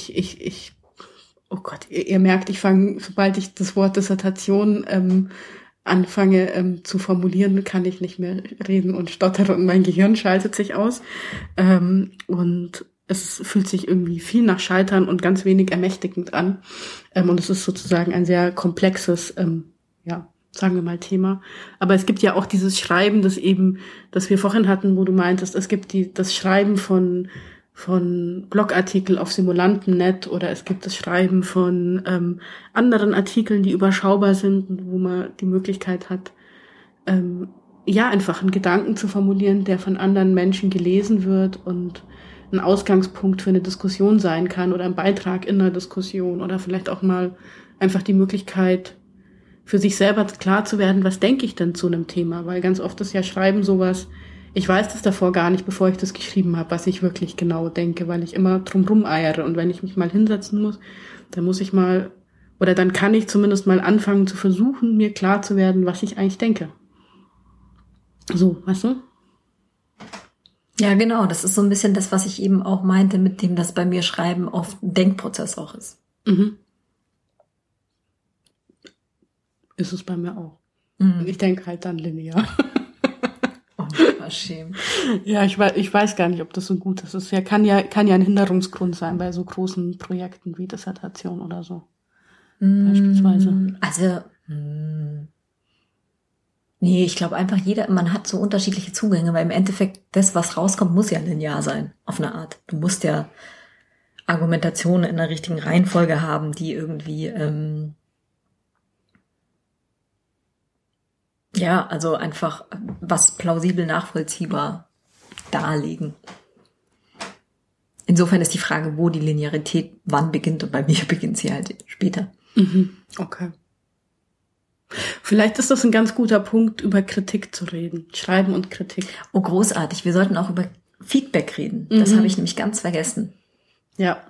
oh Gott, ihr merkt, ich fange, sobald ich das Wort Dissertation anfange zu formulieren, kann ich nicht mehr reden und stottere und mein Gehirn schaltet sich aus. Und es fühlt sich irgendwie viel nach Scheitern und ganz wenig ermächtigend an. Und es ist sozusagen ein sehr komplexes, sagen wir mal, Thema. Aber es gibt ja auch dieses Schreiben, das wir vorhin hatten, wo du meintest, es gibt das Schreiben von Blogartikel auf Simulanten.net oder es gibt das Schreiben von anderen Artikeln, die überschaubar sind, wo man die Möglichkeit hat, einfach einen Gedanken zu formulieren, der von anderen Menschen gelesen wird und ein Ausgangspunkt für eine Diskussion sein kann oder ein Beitrag in einer Diskussion oder vielleicht auch mal einfach die Möglichkeit, für sich selber klar zu werden, was denke ich denn zu einem Thema, weil ganz oft ist ja Schreiben sowas, ich weiß das davor gar nicht, bevor ich das geschrieben habe, was ich wirklich genau denke, weil ich immer drumrum eiere und wenn ich mich mal hinsetzen muss, dann kann ich zumindest mal anfangen zu versuchen, mir klar zu werden, was ich eigentlich denke. So, weißt du? Ja, genau. Das ist so ein bisschen das, was ich eben auch meinte, mit dem das bei mir Schreiben oft ein Denkprozess auch ist. Mhm. Ist es bei mir auch. Mhm. Ich denke halt dann linear. Unverschämt. Ja, ich weiß gar nicht, ob das so gut ist. Es kann ja ein Hinderungsgrund sein bei so großen Projekten wie Dissertation oder so. Beispielsweise. Also, nee, ich glaube einfach man hat so unterschiedliche Zugänge, weil im Endeffekt das, was rauskommt, muss ja linear sein, auf eine Art. Du musst ja Argumentationen in der richtigen Reihenfolge haben, die irgendwie, also einfach was plausibel nachvollziehbar darlegen. Insofern ist die Frage, wo die Linearität wann beginnt und bei mir beginnt sie halt später. Mhm. Okay. Vielleicht ist das ein ganz guter Punkt, über Kritik zu reden. Schreiben und Kritik. Oh, großartig. Wir sollten auch über Feedback reden. Das habe ich nämlich ganz vergessen. Ja.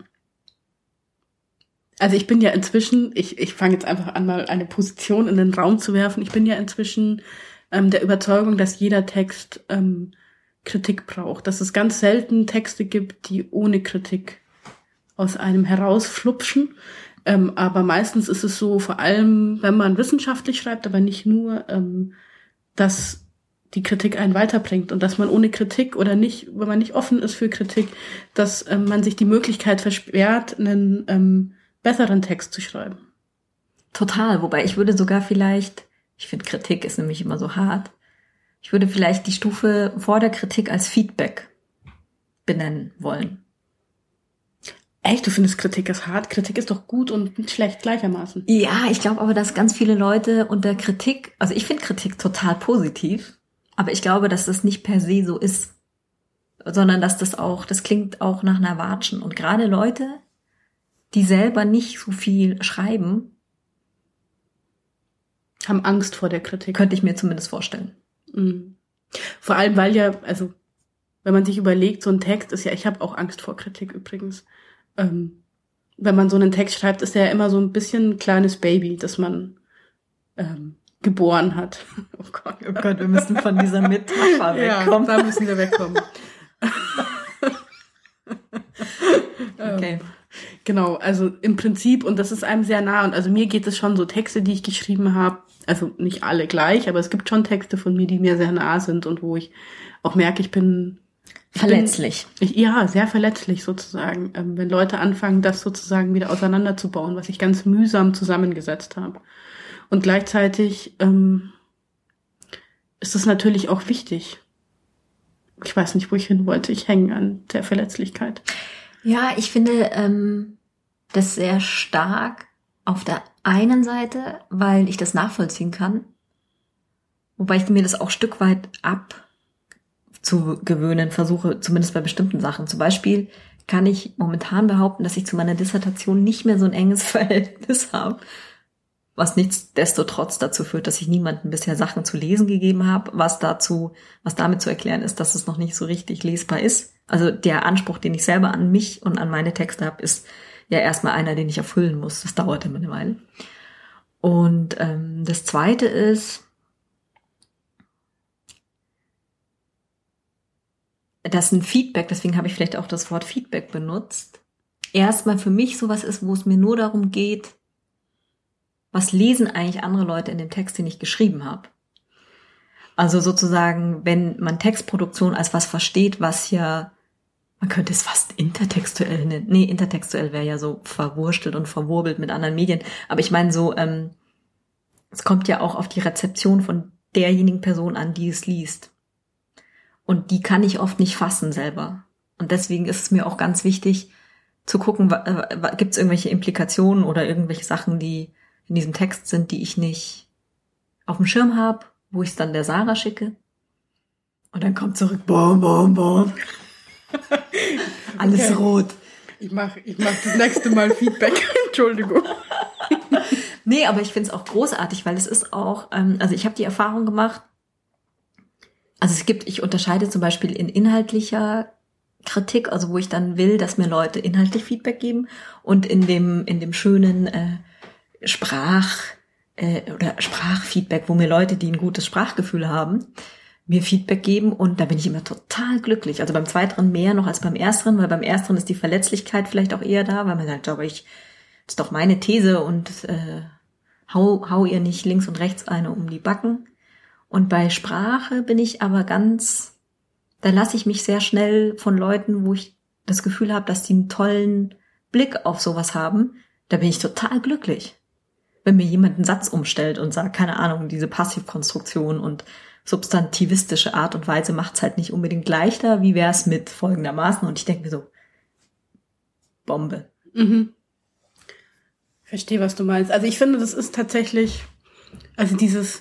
Also ich bin ja inzwischen, ich fange jetzt einfach an, mal eine Position in den Raum zu werfen. Ich bin ja inzwischen der Überzeugung, dass jeder Text Kritik braucht. Dass es ganz selten Texte gibt, die ohne Kritik aus einem herausflupschen. Aber meistens ist es so, vor allem, wenn man wissenschaftlich schreibt, aber nicht nur, dass die Kritik einen weiterbringt und dass man ohne Kritik oder nicht, wenn man nicht offen ist für Kritik, dass man sich die Möglichkeit versperrt, einen besseren Text zu schreiben. Total, wobei ich würde sogar vielleicht, ich finde Kritik ist nämlich immer so hart, ich würde vielleicht die Stufe vor der Kritik als Feedback benennen wollen. Echt, du findest Kritik ist hart? Kritik ist doch gut und schlecht gleichermaßen. Ja, ich glaube aber, dass ganz viele Leute unter Kritik, also ich finde Kritik total positiv, aber ich glaube, dass das nicht per se so ist, sondern dass das klingt auch nach einer Watschen. Und gerade Leute, die selber nicht so viel schreiben, haben Angst vor der Kritik. Könnte ich mir zumindest vorstellen. Mhm. Vor allem, weil ja, also wenn man sich überlegt, so ein Text ist ja, ich habe auch Angst vor Kritik übrigens. Wenn man so einen Text schreibt, ist der ja immer so ein bisschen ein kleines Baby, das man geboren hat. Oh Gott, wir müssen von dieser Metapher wegkommen. Ja, da müssen wir wegkommen. Okay. Genau, also im Prinzip, und das ist einem sehr nah, und also mir geht es schon so Texte, die ich geschrieben habe, also nicht alle gleich, aber es gibt schon Texte von mir, die mir sehr nah sind und wo ich auch merke, ich bin verletzlich. Ja, sehr verletzlich sozusagen, wenn Leute anfangen, das sozusagen wieder auseinanderzubauen, was ich ganz mühsam zusammengesetzt habe. Und gleichzeitig ist es natürlich auch wichtig. Ich weiß nicht, wo ich hin wollte. Ich hänge an der Verletzlichkeit. Ja, ich finde das sehr stark auf der einen Seite, weil ich das nachvollziehen kann, wobei ich mir das auch ein Stück weit abzugewöhnen versuche, zumindest bei bestimmten Sachen. Zum Beispiel kann ich momentan behaupten, dass ich zu meiner Dissertation nicht mehr so ein enges Verhältnis habe, was nichtsdestotrotz dazu führt, dass ich niemandem bisher Sachen zu lesen gegeben habe, was damit zu erklären ist, dass es noch nicht so richtig lesbar ist. Also der Anspruch, den ich selber an mich und an meine Texte habe, ist ja erstmal einer, den ich erfüllen muss. Das dauert immer eine Weile. Und das Zweite ist, dass ein Feedback, deswegen habe ich vielleicht auch das Wort Feedback benutzt, erstmal für mich sowas ist, wo es mir nur darum geht, was lesen eigentlich andere Leute in dem Text, den ich geschrieben habe. Also sozusagen, wenn man Textproduktion als was versteht, was ja, man könnte es fast intertextuell nennen. Nee, intertextuell wäre ja so verwurstelt und verwurbelt mit anderen Medien. Aber ich meine so, es kommt ja auch auf die Rezeption von derjenigen Person an, die es liest. Und die kann ich oft nicht fassen selber. Und deswegen ist es mir auch ganz wichtig zu gucken, gibt es irgendwelche Implikationen oder irgendwelche Sachen, die in diesem Text sind, die ich nicht auf dem Schirm habe, wo ich es dann der Sarah schicke. Und dann kommt zurück, bom, bom, bom. Alles rot. Ich mach das nächste Mal Feedback. Entschuldigung. Nee, aber ich finde es auch großartig, weil es ist auch, also ich habe die Erfahrung gemacht, also ich unterscheide zum Beispiel in inhaltlicher Kritik, also wo ich dann will, dass mir Leute inhaltlich Feedback geben, und in dem schönen Sprachfeedback, wo mir Leute, die ein gutes Sprachgefühl haben, mir Feedback geben, und da bin ich immer total glücklich. Also beim Zweiteren mehr noch als beim Ersteren, weil beim Ersteren ist die Verletzlichkeit vielleicht auch eher da, weil man sagt, aber das ist doch meine These und hau ihr nicht links und rechts eine um die Backen. Und bei Sprache bin ich aber da lasse ich mich sehr schnell von Leuten, wo ich das Gefühl habe, dass die einen tollen Blick auf sowas haben, da bin ich total glücklich. Wenn mir jemand einen Satz umstellt und sagt, keine Ahnung, diese Passivkonstruktion und substantivistische Art und Weise macht's halt nicht unbedingt leichter, wie wär's mit folgendermaßen? Und ich denke mir so, Bombe. Mhm. Verstehe, was du meinst. Also ich finde, das ist tatsächlich, also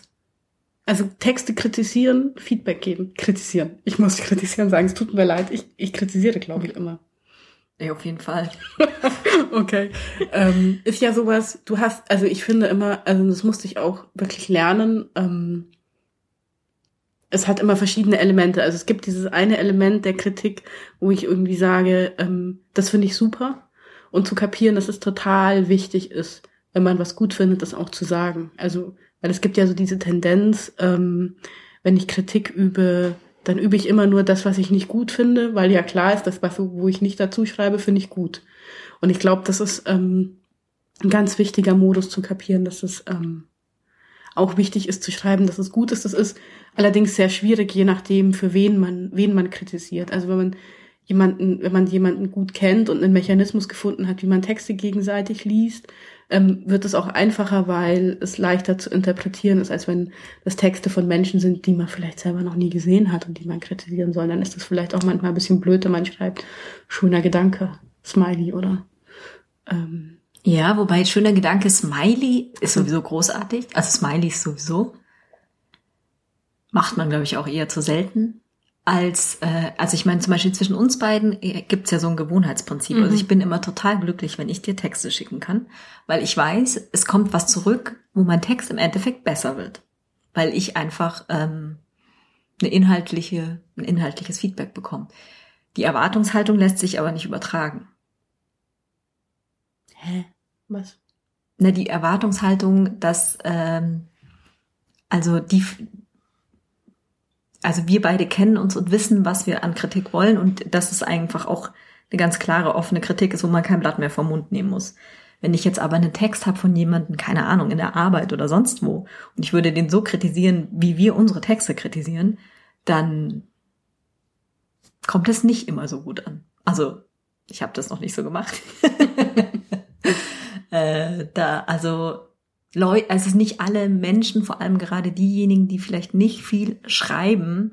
Texte kritisieren, Feedback geben. Kritisieren. Ich muss kritisieren sagen, es tut mir leid. Ich kritisiere, glaube ich, immer. Ja, auf jeden Fall. Okay. Ist ja sowas, also ich finde immer, also das musste ich auch wirklich lernen, es hat immer verschiedene Elemente. Also es gibt dieses eine Element der Kritik, wo ich irgendwie sage, das finde ich super. Und zu kapieren, dass es total wichtig ist, wenn man was gut findet, das auch zu sagen. Also, weil es gibt ja so diese Tendenz, wenn ich Kritik übe, dann übe ich immer nur das, was ich nicht gut finde, weil ja klar ist, das, wo ich nicht dazu schreibe, finde ich gut. Und ich glaube, das ist ein ganz wichtiger Modus zu kapieren, dass es auch wichtig ist zu schreiben, dass es gut ist. Das ist allerdings sehr schwierig, je nachdem, für wen man kritisiert. Also wenn man jemanden gut kennt und einen Mechanismus gefunden hat, wie man Texte gegenseitig liest, wird es auch einfacher, weil es leichter zu interpretieren ist, als wenn das Texte von Menschen sind, die man vielleicht selber noch nie gesehen hat und die man kritisieren soll. Dann ist das vielleicht auch manchmal ein bisschen blöd, wenn man schreibt, schöner Gedanke, Smiley, oder? Ja, wobei schöner Gedanke, Smiley ist sowieso großartig. Also Smiley ist sowieso. Macht man, glaube ich, auch eher zu selten. Also ich meine, zum Beispiel zwischen uns beiden gibt's ja so ein Gewohnheitsprinzip. Also ich bin immer total glücklich, wenn ich dir Texte schicken kann, weil ich weiß, es kommt was zurück, wo mein Text im Endeffekt besser wird. Weil ich einfach ein inhaltliches Feedback bekomme. Die Erwartungshaltung lässt sich aber nicht übertragen. Hä? Was? Die Erwartungshaltung, dass also wir beide kennen uns und wissen, was wir an Kritik wollen und dass es einfach auch eine ganz klare, offene Kritik ist, wo man kein Blatt mehr vom Mund nehmen muss. Wenn ich jetzt aber einen Text habe von jemandem, keine Ahnung, in der Arbeit oder sonst wo, und ich würde den so kritisieren, wie wir unsere Texte kritisieren, dann kommt es nicht immer so gut an. Also, ich habe das noch nicht so gemacht. Also nicht alle Menschen, vor allem gerade diejenigen, die vielleicht nicht viel schreiben,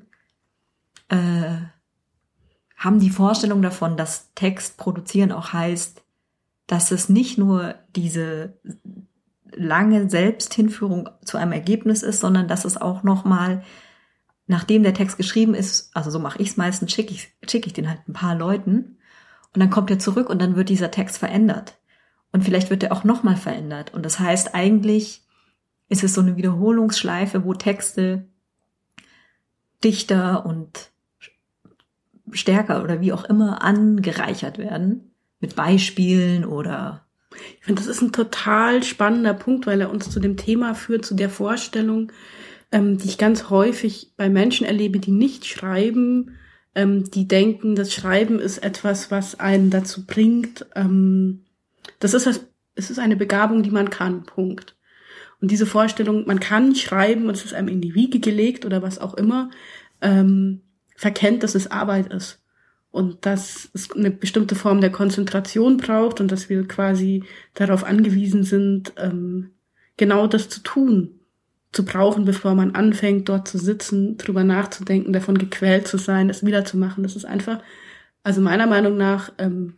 haben die Vorstellung davon, dass Text produzieren auch heißt, dass es nicht nur diese lange Selbsthinführung zu einem Ergebnis ist, sondern dass es auch nochmal, nachdem der Text geschrieben ist, also so mache ich es meistens, schicke ich den halt ein paar Leuten und dann kommt er zurück und dann wird dieser Text verändert. Und vielleicht wird er auch nochmal verändert. Und das heißt, eigentlich ist es so eine Wiederholungsschleife, wo Texte dichter und stärker oder wie auch immer angereichert werden. Mit Beispielen oder... Ich finde, das ist ein total spannender Punkt, weil er uns zu dem Thema führt, zu der Vorstellung, die ich ganz häufig bei Menschen erlebe, die nicht schreiben, die denken, das Schreiben ist etwas, was einen dazu bringt, es ist eine Begabung, die man kann, Punkt. Und diese Vorstellung, man kann schreiben und es ist einem in die Wiege gelegt oder was auch immer, verkennt, dass es Arbeit ist. Und dass es eine bestimmte Form der Konzentration braucht und dass wir quasi darauf angewiesen sind, genau das zu brauchen, bevor man anfängt, dort zu sitzen, drüber nachzudenken, davon gequält zu sein, das wiederzumachen. Das ist einfach, also meiner Meinung nach,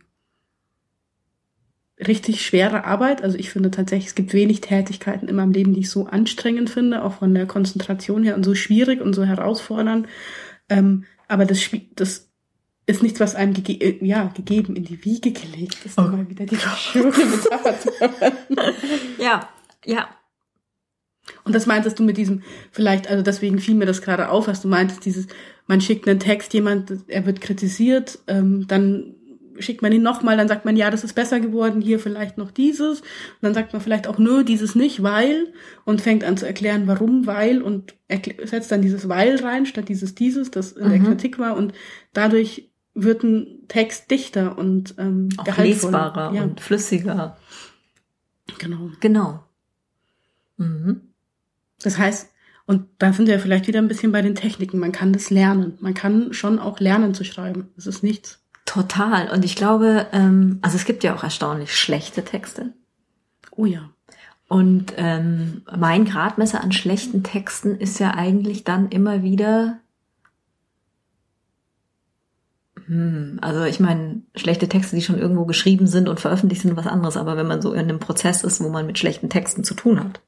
richtig schwere Arbeit. Also ich finde tatsächlich, es gibt wenig Tätigkeiten in meinem Leben, die ich so anstrengend finde, auch von der Konzentration her und so schwierig und so herausfordernd. Aber das ist nichts, was einem gegeben in die Wiege gelegt ist. Mal wieder die schöne Metapher zu verwenden. Ja. Und das meintest du mit diesem, vielleicht, also deswegen fiel mir das gerade auf, was du meintest, man schickt einen Text, er wird kritisiert, dann schickt man ihn nochmal, dann sagt man, ja, das ist besser geworden, hier vielleicht noch dieses. Und dann sagt man vielleicht auch, nö, dieses nicht, weil, und fängt an zu erklären, warum, weil, und setzt dann dieses weil rein, statt dieses, das in der Kritik war. Und dadurch wird ein Text dichter und auch lesbarer und flüssiger. Genau. Mhm. Das heißt, und da sind wir vielleicht wieder ein bisschen bei den Techniken, man kann das lernen. Man kann schon auch lernen zu schreiben. Das ist nichts. Total. Und ich glaube, also es gibt ja auch erstaunlich schlechte Texte. Oh ja. Und mein Gradmesser an schlechten Texten ist ja eigentlich dann immer wieder, also ich meine, schlechte Texte, die schon irgendwo geschrieben sind und veröffentlicht sind, was anderes. Aber wenn man so in einem Prozess ist, wo man mit schlechten Texten zu tun hat,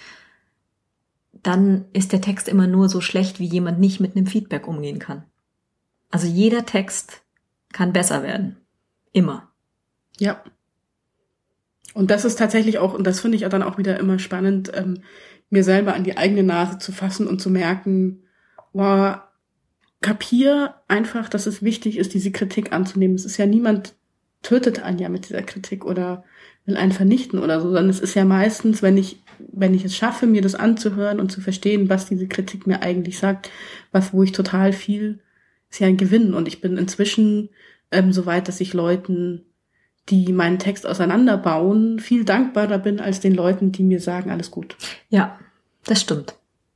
dann ist der Text immer nur so schlecht, wie jemand nicht mit einem Feedback umgehen kann. Also jeder Text kann besser werden. Immer. Ja. Und das ist tatsächlich auch, und das finde ich dann auch wieder immer spannend, mir selber an die eigene Nase zu fassen und zu merken, wow, kapier einfach, dass es wichtig ist, diese Kritik anzunehmen. Es ist ja niemand tötet einen ja mit dieser Kritik oder will einen vernichten oder so, sondern es ist ja meistens, wenn ich es schaffe, mir das anzuhören und zu verstehen, was diese Kritik mir eigentlich sagt, wo ich total viel, ist ja ein Gewinn. Und ich bin inzwischen so weit, dass ich Leuten, die meinen Text auseinanderbauen, viel dankbarer bin als den Leuten, die mir sagen, alles gut. Ja, das stimmt.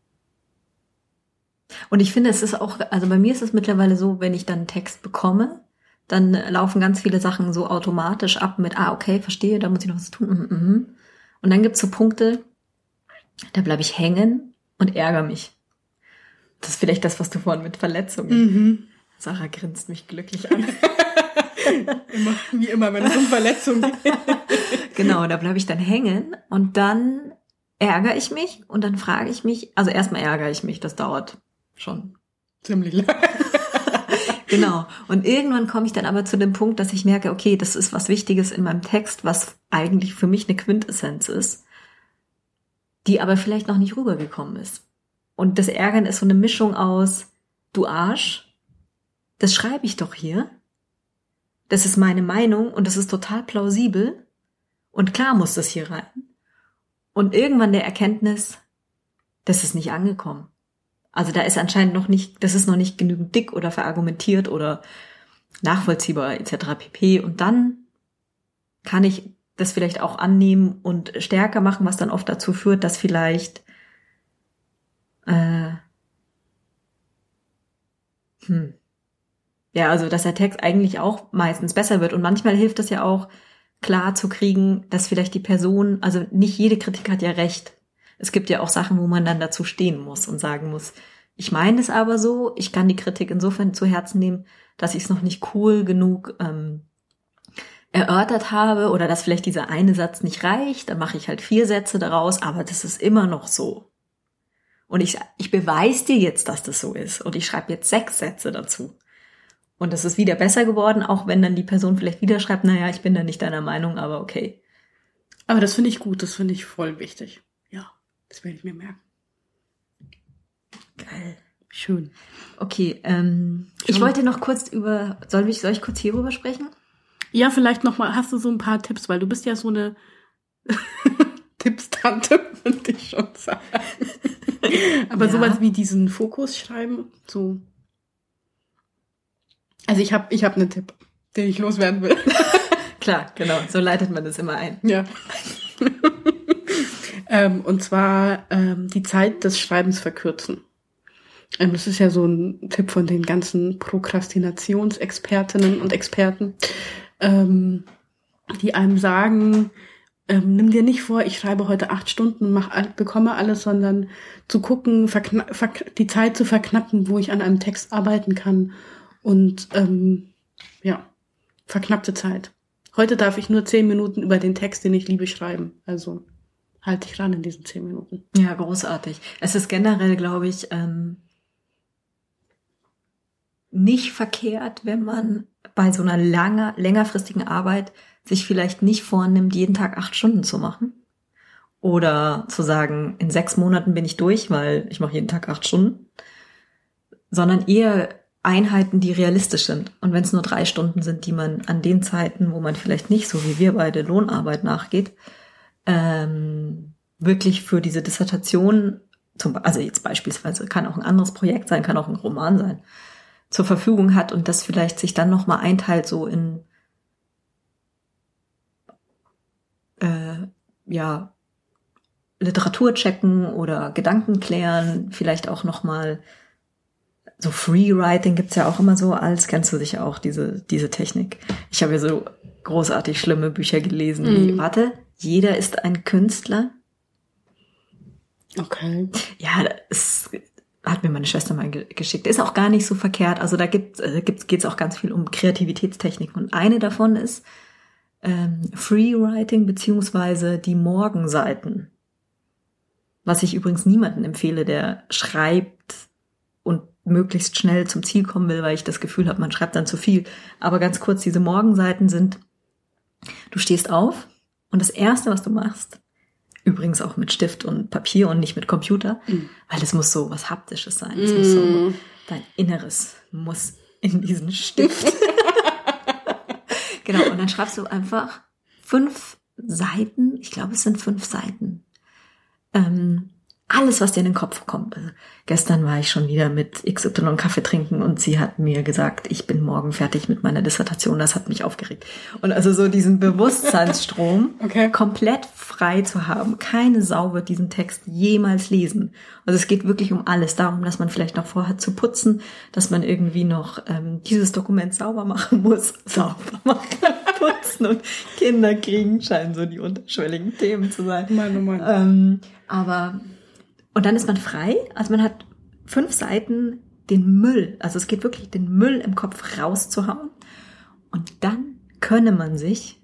Und ich finde, es ist auch, also bei mir ist es mittlerweile so, wenn ich dann einen Text bekomme, dann laufen ganz viele Sachen so automatisch ab mit, okay, verstehe, da muss ich noch was tun. Und dann gibt's so Punkte, da bleibe ich hängen und ärgere mich. Das ist vielleicht das, was du vorhin mit Verletzungen. Sarah grinst mich glücklich an. Wie immer, wenn es um Verletzungen geht. Genau, da bleibe ich dann hängen und dann ärgere ich mich und dann frage ich mich, also erstmal ärgere ich mich, das dauert schon ziemlich lang. Genau. Und irgendwann komme ich dann aber zu dem Punkt, dass ich merke, okay, das ist was Wichtiges in meinem Text, was eigentlich für mich eine Quintessenz ist, die aber vielleicht noch nicht rübergekommen ist. Und das Ärgern ist so eine Mischung aus, du Arsch, das schreibe ich doch hier. Das ist meine Meinung und das ist total plausibel. Und klar muss das hier rein. Und irgendwann der Erkenntnis, das ist nicht angekommen. Also da ist anscheinend das ist noch nicht genügend dick oder verargumentiert oder nachvollziehbar etc. pp. Und dann kann ich das vielleicht auch annehmen und stärker machen, was dann oft dazu führt, dass vielleicht ja, also dass der Text eigentlich auch meistens besser wird. Und manchmal hilft es ja auch, klar zu kriegen, dass vielleicht die Person, also nicht jede Kritik hat ja recht. Es gibt ja auch Sachen, wo man dann dazu stehen muss und sagen muss, ich meine es aber so, ich kann die Kritik insofern zu Herzen nehmen, dass ich es noch nicht cool genug erörtert habe oder dass vielleicht dieser eine Satz nicht reicht, dann mache ich halt 4 Sätze daraus, aber das ist immer noch so. Und ich beweise dir jetzt, dass das so ist und ich schreibe jetzt 6 Sätze dazu. Und das ist wieder besser geworden, auch wenn dann die Person vielleicht wieder schreibt, naja, ich bin da nicht deiner Meinung, aber okay. Aber das finde ich gut, das finde ich voll wichtig. Ja, das werde ich mir merken. Geil. Schön. Okay, ich wollte noch kurz soll ich kurz hierüber sprechen? Ja, vielleicht nochmal, hast du so ein paar Tipps, weil du bist ja so eine Tippstante, würde ich schon sagen. Aber sowas wie diesen Fokus schreiben, so. Also ich hab einen Tipp, den ich loswerden will. Klar, genau, so leitet man das immer ein. Ja. Und zwar die Zeit des Schreibens verkürzen. Das ist ja so ein Tipp von den ganzen Prokrastinationsexpertinnen und Experten, die einem sagen, nimm dir nicht vor, ich schreibe heute 8 Stunden und bekomme alles, sondern zu gucken, die Zeit zu verknappen, wo ich an einem Text arbeiten kann. Und verknappte Zeit. Heute darf ich nur 10 Minuten über den Text, den ich liebe, schreiben. Also halte ich ran in diesen 10 Minuten. Ja, großartig. Es ist generell, glaube ich, nicht verkehrt, wenn man bei so einer längerfristigen Arbeit sich vielleicht nicht vornimmt, jeden Tag 8 Stunden zu machen. Oder zu sagen, in 6 Monaten bin ich durch, weil ich mache jeden Tag 8 Stunden. Sondern eher Einheiten, die realistisch sind. Und wenn es nur 3 Stunden sind, die man an den Zeiten, wo man vielleicht nicht, so wie wir beide, Lohnarbeit nachgeht, wirklich für diese Dissertation, also jetzt beispielsweise, kann auch ein anderes Projekt sein, kann auch ein Roman sein, zur Verfügung hat und das vielleicht sich dann nochmal einteilt, so in Literatur checken oder Gedanken klären, vielleicht auch nochmal so Freewriting gibt's ja auch immer so kennst du sicher auch diese Technik. Ich habe ja so großartig schlimme Bücher gelesen wie, jeder ist ein Künstler. Okay. Ja, das hat mir meine Schwester mal geschickt. Ist auch gar nicht so verkehrt. Also da geht's auch ganz viel um Kreativitätstechniken. Und eine davon ist Freewriting beziehungsweise die Morgenseiten. Was ich übrigens niemandem empfehle, der schreibt und möglichst schnell zum Ziel kommen will, weil ich das Gefühl habe, man schreibt dann zu viel. Aber ganz kurz, diese Morgenseiten sind, du stehst auf und das Erste, was du machst, übrigens auch mit Stift und Papier und nicht mit Computer, weil es muss so was Haptisches sein. Es muss so, dein Inneres muss in diesen Stift. Genau, und dann schreibst du einfach 5 Seiten, ich glaube, es sind 5 Seiten, alles, was dir in den Kopf kommt. Also, gestern war ich schon wieder mit XY Kaffee trinken und sie hat mir gesagt, ich bin morgen fertig mit meiner Dissertation. Das hat mich aufgeregt. Und also so diesen Bewusstseinsstrom komplett frei zu haben. Keine Sau wird diesen Text jemals lesen. Also es geht wirklich um alles. Darum, dass man vielleicht noch vorhat zu putzen, dass man irgendwie noch dieses Dokument sauber machen muss. Sauber machen, putzen und Kinder kriegen scheinen so die unterschwelligen Themen zu sein. Mann, oh Mann. Und dann ist man frei, also man hat 5 Seiten den Müll, also es geht wirklich, den Müll im Kopf rauszuhauen. Und dann könne man sich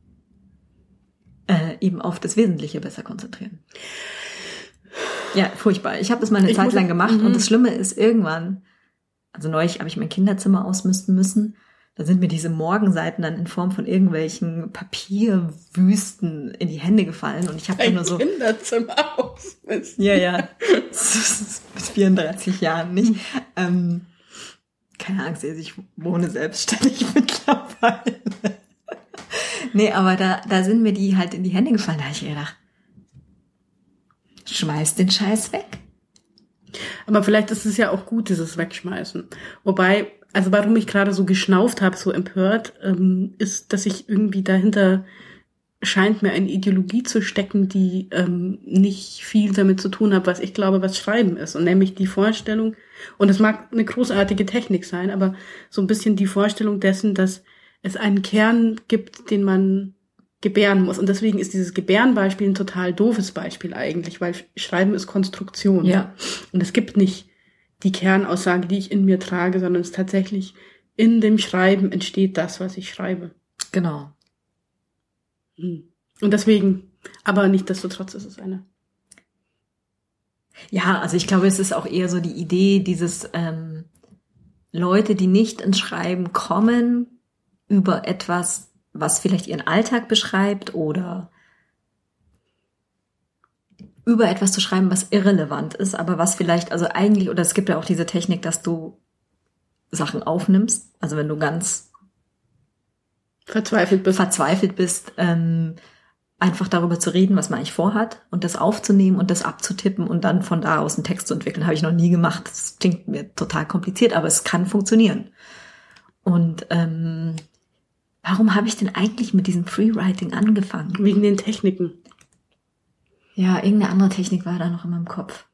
eben auf das Wesentliche besser konzentrieren. Ja, furchtbar. Ich habe das mal eine Zeit lang gemacht und das Schlimme ist irgendwann, also neulich habe ich mein Kinderzimmer ausmisten müssen, da sind mir diese Morgenseiten dann in Form von irgendwelchen Papierwüsten in die Hände gefallen und ich habe dann nur so Kinderzimmer ausmisten. Ja. Mit 34 Jahren nicht. Keine Angst, ich wohne selbstständig mittlerweile. Nee, aber da sind mir die halt in die Hände gefallen. Da habe ich gedacht, schmeiß den Scheiß weg. Aber vielleicht ist es ja auch gut, dieses Wegschmeißen. Wobei, also warum ich gerade so geschnauft habe, so empört, ist, dass ich irgendwie dahinter scheint mir eine Ideologie zu stecken, die nicht viel damit zu tun hat, was ich glaube, was Schreiben ist. Und nämlich die Vorstellung, und es mag eine großartige Technik sein, aber so ein bisschen die Vorstellung dessen, dass es einen Kern gibt, den man gebären muss. Und deswegen ist dieses Gebärenbeispiel ein total doofes Beispiel eigentlich, weil Schreiben ist Konstruktion. Ja. Und es gibt nicht die Kernaussage, die ich in mir trage, sondern es ist tatsächlich in dem Schreiben entsteht das, was ich schreibe. Genau. Und deswegen, aber nichtsdestotrotz ist es eine. Ja, also ich glaube, es ist auch eher so die Idee, dieses Leute, die nicht ins Schreiben kommen, über etwas, was vielleicht ihren Alltag beschreibt oder über etwas zu schreiben, was irrelevant ist, aber was vielleicht, also eigentlich, oder es gibt ja auch diese Technik, dass du Sachen aufnimmst, also wenn du ganz verzweifelt bist, einfach darüber zu reden, was man eigentlich vorhat und das aufzunehmen und das abzutippen und dann von da aus einen Text zu entwickeln. Habe ich noch nie gemacht. Das klingt mir total kompliziert, aber es kann funktionieren. Und warum habe ich denn eigentlich mit diesem Freewriting angefangen? Wegen den Techniken. Ja, irgendeine andere Technik war da noch in meinem Kopf.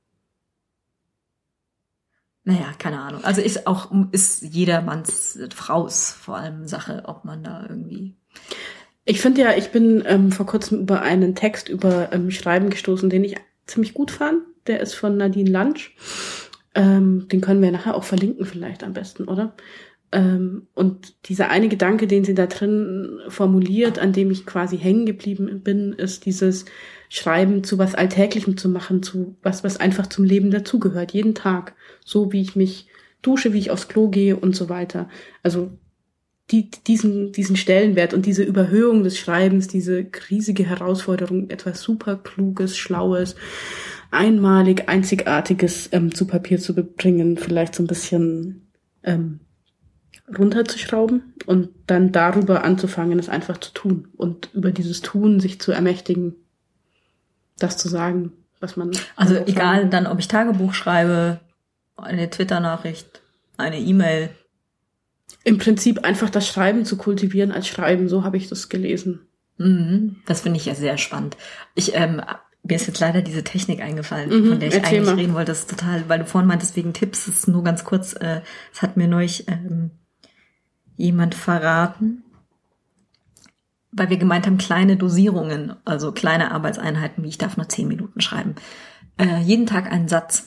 Naja, keine Ahnung. Also ist jedermanns Fraus vor allem Sache, ob man da irgendwie... Ich finde ja, ich bin vor kurzem über einen Text über Schreiben gestoßen, den ich ziemlich gut fand. Der ist von Nadine Lansch. Den können wir nachher auch verlinken vielleicht am besten, oder? Und dieser eine Gedanke, den sie da drin formuliert, an dem ich quasi hängen geblieben bin, ist dieses Schreiben zu was Alltäglichem zu machen, zu was einfach zum Leben dazugehört, jeden Tag. So wie ich mich dusche, wie ich aufs Klo gehe und so weiter. Also diesen Stellenwert und diese Überhöhung des Schreibens, diese riesige Herausforderung, etwas super Kluges, Schlaues, einmalig, Einzigartiges zu Papier zu bringen, vielleicht so ein bisschen runterzuschrauben und dann darüber anzufangen, es einfach zu tun und über dieses Tun sich zu ermächtigen, das zu sagen, was man... Also egal dann, ob ich Tagebuch schreibe, eine Twitter-Nachricht, eine E-Mail. Im Prinzip einfach das Schreiben zu kultivieren als Schreiben, so habe ich das gelesen. Das finde ich ja sehr spannend. Mir ist jetzt leider diese Technik eingefallen, von der ich eigentlich reden wollte. Das ist total, weil du vorhin meintest, wegen Tipps, das ist nur ganz kurz, es hat mir neulich jemand verraten, weil wir gemeint haben, kleine Dosierungen, also kleine Arbeitseinheiten, wie ich darf nur 10 Minuten schreiben. Jeden Tag einen Satz.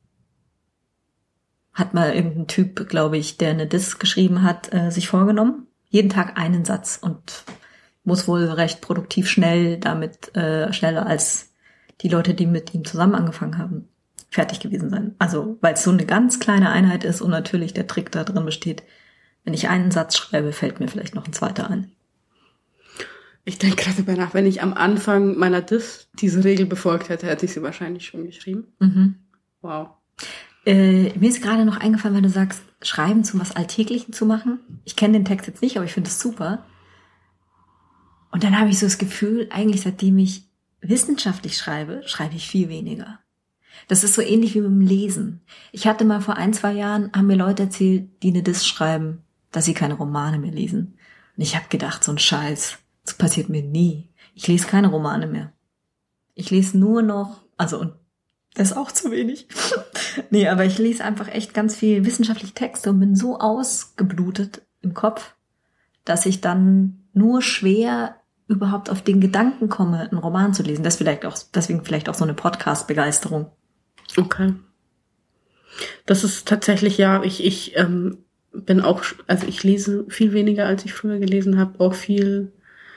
Hat mal irgendein Typ, glaube ich, der eine Diss geschrieben hat, sich vorgenommen. Jeden Tag einen Satz und muss wohl recht produktiv schnell damit, schneller als die Leute, die mit ihm zusammen angefangen haben, fertig gewesen sein. Also, weil es so eine ganz kleine Einheit ist und natürlich der Trick da drin besteht, wenn ich einen Satz schreibe, fällt mir vielleicht noch ein zweiter ein. Ich denke gerade darüber nach, wenn ich am Anfang meiner Diss diese Regel befolgt hätte, hätte ich sie wahrscheinlich schon geschrieben. Wow. Mir ist gerade noch eingefallen, wenn du sagst, Schreiben zu was Alltäglichen zu machen. Ich kenne den Text jetzt nicht, aber ich finde es super. Und dann habe ich so das Gefühl, eigentlich seitdem ich wissenschaftlich schreibe, schreibe ich viel weniger. Das ist so ähnlich wie mit dem Lesen. Ich hatte mal vor 1-2 Jahren, haben mir Leute erzählt, die eine Diss schreiben, dass sie keine Romane mehr lesen. Und ich habe gedacht, so ein Scheiß, das passiert mir nie. Ich lese keine Romane mehr. Ich lese nur noch, und das ist auch zu wenig. Nee, aber ich lese einfach echt ganz viel wissenschaftliche Texte und bin so ausgeblutet im Kopf, dass ich dann nur schwer überhaupt auf den Gedanken komme, einen Roman zu lesen. Deswegen vielleicht auch so eine Podcast-Begeisterung. Okay. Das ist tatsächlich, ja, ich bin auch, also ich lese viel weniger, als ich früher gelesen habe, auch viel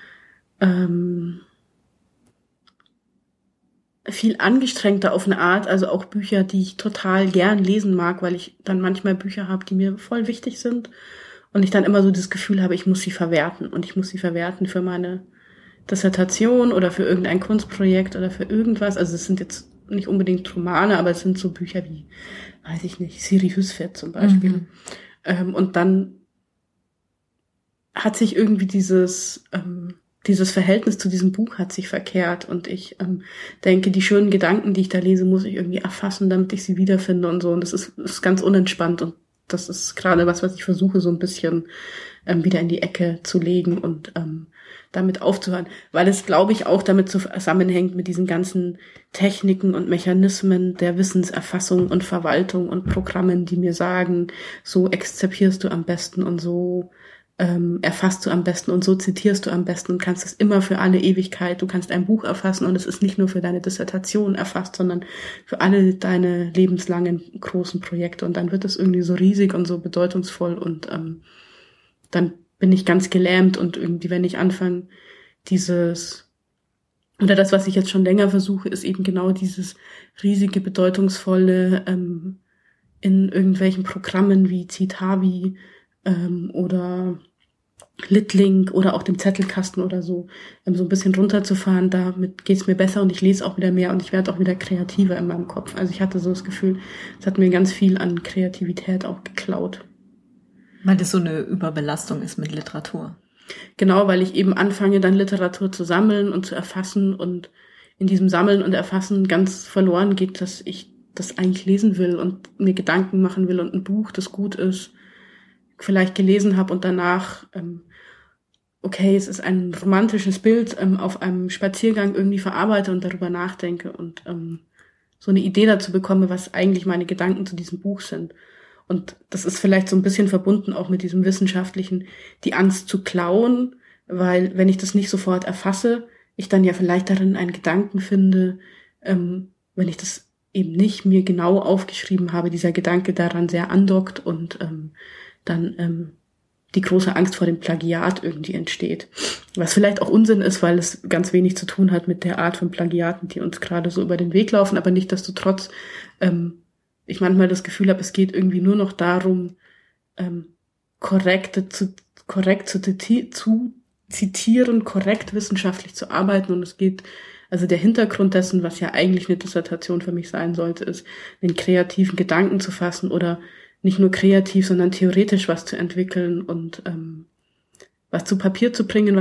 angestrengter auf eine Art, also auch Bücher, die ich total gern lesen mag, weil ich dann manchmal Bücher habe, die mir voll wichtig sind und ich dann immer so das Gefühl habe, ich muss sie verwerten und ich muss sie verwerten für meine Dissertation oder für irgendein Kunstprojekt oder für irgendwas. Also es sind jetzt nicht unbedingt Romane, aber es sind so Bücher wie, weiß ich nicht, Siri Hüsfeld zum Beispiel. Und dann hat sich irgendwie dieses dieses Verhältnis zu diesem Buch hat sich verkehrt und ich denke, die schönen Gedanken, die ich da lese, muss ich irgendwie erfassen, damit ich sie wiederfinde und so. Und das ist ganz unentspannt und das ist gerade was ich versuche, so ein bisschen wieder in die Ecke zu legen und damit aufzuhören, weil es, glaube ich, auch damit zusammenhängt mit diesen ganzen Techniken und Mechanismen der Wissenserfassung und Verwaltung und Programmen, die mir sagen, so exzipierst du am besten und so erfasst du am besten und so zitierst du am besten und kannst es immer für alle Ewigkeit. Du kannst ein Buch erfassen und es ist nicht nur für deine Dissertation erfasst, sondern für alle deine lebenslangen großen Projekte und dann wird es irgendwie so riesig und so bedeutungsvoll und dann bin ich ganz gelähmt und irgendwie, wenn ich anfange, oder das, was ich jetzt schon länger versuche, ist eben genau dieses riesige, bedeutungsvolle in irgendwelchen Programmen wie Citavi oder Litlink oder auch dem Zettelkasten oder so, so ein bisschen runterzufahren, damit geht's mir besser und ich lese auch wieder mehr und ich werde auch wieder kreativer in meinem Kopf. Also ich hatte so das Gefühl, es hat mir ganz viel an Kreativität auch geklaut. Weil das so eine Überbelastung ist mit Literatur. Genau, weil ich eben anfange, dann Literatur zu sammeln und zu erfassen und in diesem Sammeln und Erfassen ganz verloren geht, dass ich das eigentlich lesen will und mir Gedanken machen will und ein Buch, das gut ist, vielleicht gelesen habe und danach, okay, es ist ein romantisches Bild, auf einem Spaziergang irgendwie verarbeite und darüber nachdenke und so eine Idee dazu bekomme, was eigentlich meine Gedanken zu diesem Buch sind. Und das ist vielleicht so ein bisschen verbunden auch mit diesem Wissenschaftlichen, die Angst zu klauen, weil wenn ich das nicht sofort erfasse, ich dann ja vielleicht darin einen Gedanken finde, wenn ich das eben nicht mir genau aufgeschrieben habe, dieser Gedanke daran sehr andockt und dann die große Angst vor dem Plagiat irgendwie entsteht. Was vielleicht auch Unsinn ist, weil es ganz wenig zu tun hat mit der Art von Plagiaten, die uns gerade so über den Weg laufen, aber nichtsdestotrotz ich manchmal das Gefühl habe, es geht irgendwie nur noch darum, korrekt zu zitieren, korrekt wissenschaftlich zu arbeiten und es geht, also der Hintergrund dessen, was ja eigentlich eine Dissertation für mich sein sollte, ist, einen kreativen Gedanken zu fassen oder nicht nur kreativ, sondern theoretisch was zu entwickeln und was zu Papier zu bringen,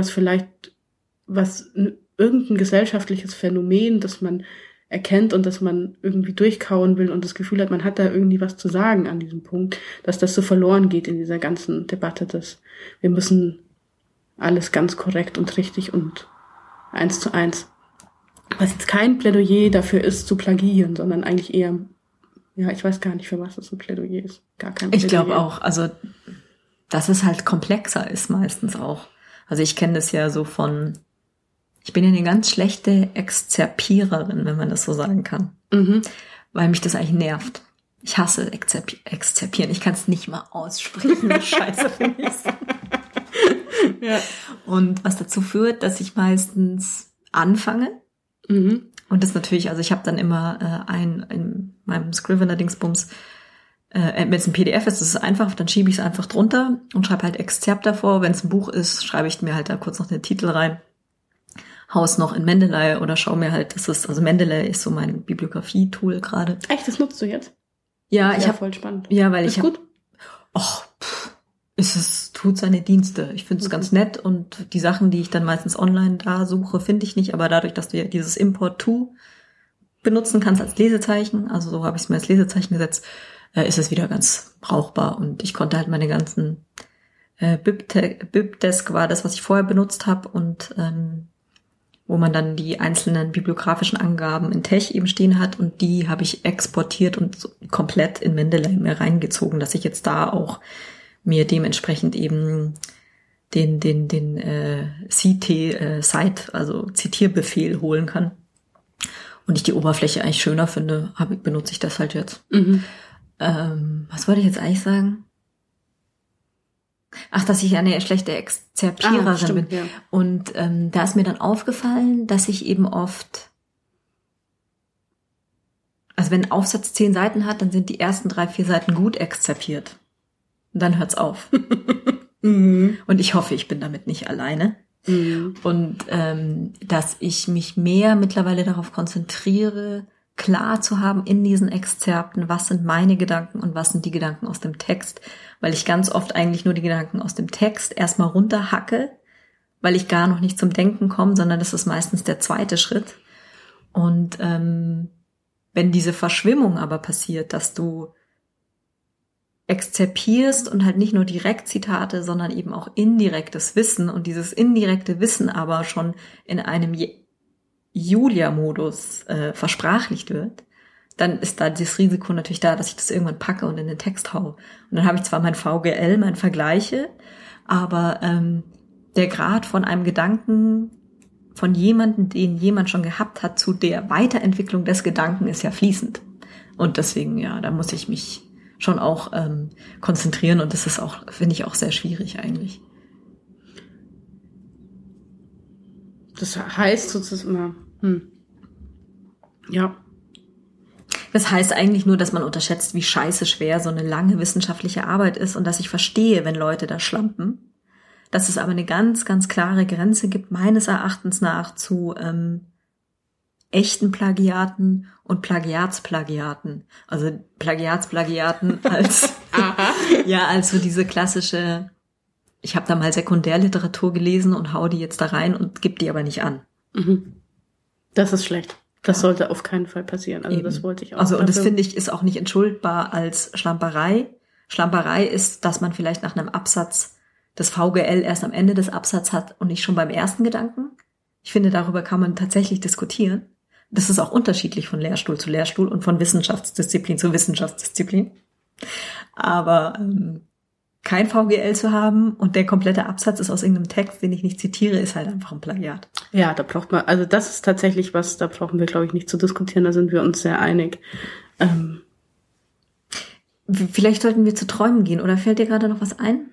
irgendein gesellschaftliches Phänomen, das man erkennt und dass man irgendwie durchkauen will und das Gefühl hat, man hat da irgendwie was zu sagen an diesem Punkt, dass das so verloren geht in dieser ganzen Debatte, dass wir müssen alles ganz korrekt und richtig und 1:1. Was jetzt kein Plädoyer dafür ist, zu plagiieren, sondern eigentlich eher, ja, ich weiß gar nicht, für was das ein Plädoyer ist. Gar kein Plädoyer. Ich glaube auch, also, dass es halt komplexer ist meistens auch. Also ich kenne das ja so ich bin ja eine ganz schlechte Exzerpiererin, wenn man das so sagen kann. Mhm. Weil mich das eigentlich nervt. Ich hasse Exzerpieren. Ich kann es nicht mal aussprechen. Das ist scheiße für mich. Ja. Und was dazu führt, dass ich meistens anfange. Mhm. Und das natürlich, also ich habe dann immer in meinem Scrivener-Dingsbums, wenn es ein PDF ist, das ist einfach, dann schiebe ich es einfach drunter und schreibe halt Exzerpt davor. Wenn es ein Buch ist, schreibe ich mir halt da kurz noch den Titel rein. Haus noch in Mendeley oder schau mir halt, also Mendeley ist so mein Bibliografie-Tool gerade. Echt, das nutzt du jetzt? Ja, ich habe voll spannend. Ja, weil ist ich habe gut. tut seine Dienste. Ich finde es ganz nett und die Sachen, die ich dann meistens online da suche, finde ich nicht, aber dadurch, dass du ja dieses Import-To benutzen kannst als Lesezeichen, also so habe ich es mir als Lesezeichen gesetzt, ist es wieder ganz brauchbar und ich konnte halt meine ganzen BibDesk war das, was ich vorher benutzt habe und wo man dann die einzelnen bibliografischen Angaben in Tech eben stehen hat und die habe ich exportiert und so komplett in Mendeley mir reingezogen, dass ich jetzt da auch mir dementsprechend eben den CT-Site, also Zitierbefehl holen kann. Und ich die Oberfläche eigentlich schöner finde, benutze ich das halt jetzt. Mhm. Was wollte ich jetzt eigentlich sagen? Ach, dass ich eine schlechte Exzerpiererin bin. Ja. Und da ist mir dann aufgefallen, dass ich eben oft, also wenn ein Aufsatz 10 Seiten hat, dann sind die ersten 3-4 Seiten gut exzerpiert. Und dann hört's auf. Mhm. Und ich hoffe, ich bin damit nicht alleine. Mhm. Und dass ich mich mehr mittlerweile darauf konzentriere, klar zu haben in diesen Exzerpten, was sind meine Gedanken und was sind die Gedanken aus dem Text, weil ich ganz oft eigentlich nur die Gedanken aus dem Text erstmal runterhacke weil ich gar noch nicht zum Denken komme, sondern das ist meistens der zweite Schritt. Und wenn diese Verschwimmung aber passiert, dass du exzerpierst und halt nicht nur Direktzitate, sondern eben auch indirektes Wissen und dieses indirekte Wissen aber schon in einem Julia-Modus versprachlicht wird, dann ist da das Risiko natürlich da, dass ich das irgendwann packe und in den Text hau. Und dann habe ich zwar mein VGL, mein Vergleiche, aber der Grad von einem Gedanken von jemandem, den jemand schon gehabt hat, zu der Weiterentwicklung des Gedanken ist ja fließend. Und deswegen, ja, da muss ich mich schon auch konzentrieren und das ist auch, finde ich, auch sehr schwierig eigentlich. Das heißt sozusagen ja. Das heißt eigentlich nur, dass man unterschätzt, wie scheiße schwer so eine lange wissenschaftliche Arbeit ist und dass ich verstehe, wenn Leute da schlampen. Dass es aber eine ganz, ganz klare Grenze gibt, meines Erachtens nach, zu echten Plagiaten und Plagiatsplagiaten. Also Plagiatsplagiaten als ja, als so diese klassische, ich habe da mal Sekundärliteratur gelesen und hau die jetzt da rein und gib die aber nicht an. Das ist schlecht. Das sollte auf keinen Fall passieren. Also das wollte ich auch. Also und das finde ich ist auch nicht entschuldbar als Schlamperei. Schlamperei ist, dass man vielleicht nach einem Absatz das VGL erst am Ende des Absatzes hat und nicht schon beim ersten Gedanken. Ich finde, darüber kann man tatsächlich diskutieren. Das ist auch unterschiedlich von Lehrstuhl zu Lehrstuhl und von Wissenschaftsdisziplin zu Wissenschaftsdisziplin. Aber kein VGL zu haben und der komplette Absatz ist aus irgendeinem Text, den ich nicht zitiere, ist halt einfach ein Plagiat. Ja, da braucht man, also das ist tatsächlich was, da brauchen wir, glaube ich, nicht zu diskutieren, da sind wir uns sehr einig. Vielleicht sollten wir zu Träumen gehen, oder fällt dir gerade noch was ein?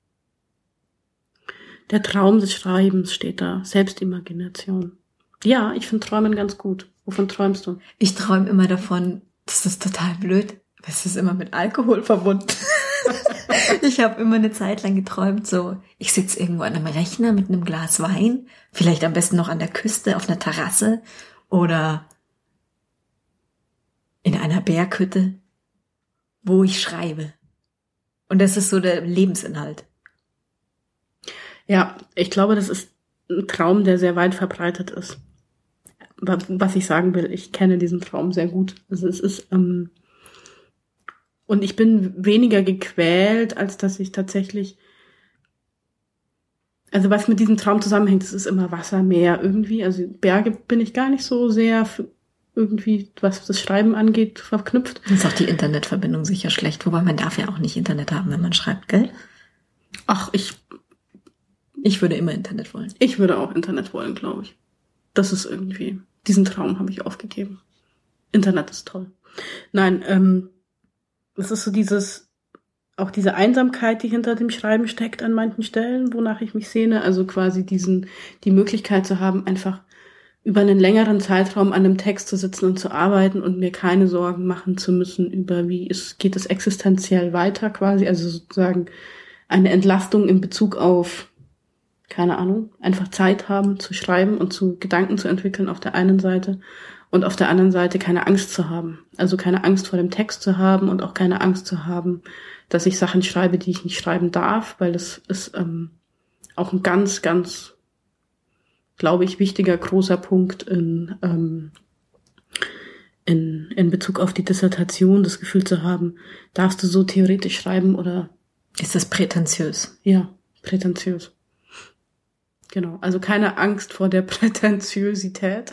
Der Traum des Schreibens steht da, Selbstimagination. Ja, ich finde Träumen ganz gut. Wovon träumst du? Ich träume immer davon, das ist total blöd, es ist immer mit Alkohol verbunden. Ich habe immer eine Zeit lang geträumt, so, ich sitze irgendwo an einem Rechner mit einem Glas Wein, vielleicht am besten noch an der Küste auf einer Terrasse oder in einer Berghütte, wo ich schreibe. Und das ist so der Lebensinhalt. Ja, ich glaube, das ist ein Traum, der sehr weit verbreitet ist. Was ich sagen will, ich kenne diesen Traum sehr gut. Also es ist und ich bin weniger gequält, als dass ich tatsächlich, also was mit diesem Traum zusammenhängt, das ist immer Wasser, Meer irgendwie. Also Berge bin ich gar nicht so sehr irgendwie, was das Schreiben angeht, verknüpft. Dann ist auch die Internetverbindung sicher schlecht, wobei man darf ja auch nicht Internet haben, wenn man schreibt, gell? Ach, ich würde immer Internet wollen. Ich würde auch Internet wollen, glaube ich. Das ist irgendwie, diesen Traum habe ich aufgegeben. Internet ist toll. Nein, es ist so auch diese Einsamkeit, die hinter dem Schreiben steckt an manchen Stellen, wonach ich mich sehne. Also quasi die Möglichkeit zu haben, einfach über einen längeren Zeitraum an einem Text zu sitzen und zu arbeiten und mir keine Sorgen machen zu müssen über geht es existenziell weiter quasi. Also sozusagen eine Entlastung in Bezug auf, keine Ahnung, einfach Zeit haben zu schreiben und zu Gedanken zu entwickeln auf der einen Seite und auf der anderen Seite keine Angst zu haben. Also keine Angst vor dem Text zu haben und auch keine Angst zu haben, dass ich Sachen schreibe, die ich nicht schreiben darf, weil das ist auch ein ganz, ganz, glaube ich, wichtiger, großer Punkt in Bezug auf die Dissertation, das Gefühl zu haben, darfst du so theoretisch schreiben oder ist das prätentiös? Ja, prätentiös. Genau, also keine Angst vor der Prätentiosität.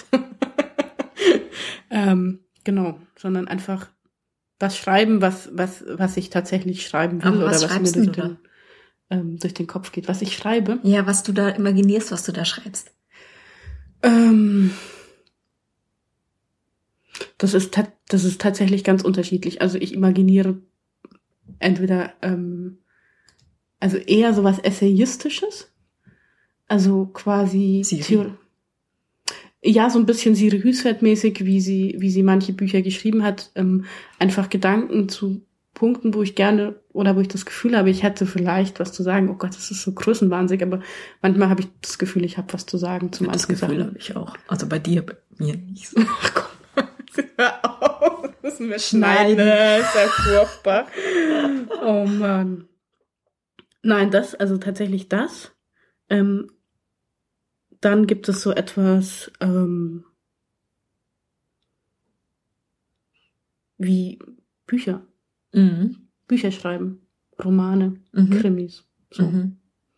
Genau, sondern einfach das Schreiben, was ich tatsächlich schreiben will. Aber oder was mir durch den Kopf geht. Was ich schreibe. Ja, was du da imaginierst, was du da schreibst. Das ist tatsächlich ganz unterschiedlich. Also ich imaginiere entweder also eher sowas Essayistisches, also quasi ja, so ein bisschen Siri Hüsfeld-mäßig, wie sie manche Bücher geschrieben hat, einfach Gedanken zu Punkten, wo ich gerne oder wo ich das Gefühl habe, ich hätte vielleicht was zu sagen. Oh Gott, das ist so größenwahnsinnig, aber manchmal habe ich das Gefühl, ich habe was zu sagen zu manchen Sachen. Das Gefühl habe ich auch. Also bei dir, bei mir nicht so. Ach komm, hör auf, das müssen wir schneiden. Das ist ja furchtbar. Oh Mann. Nein, also tatsächlich das. dann gibt es so etwas wie Bücher. Bücher schreiben, Romane, Krimis. So. Ein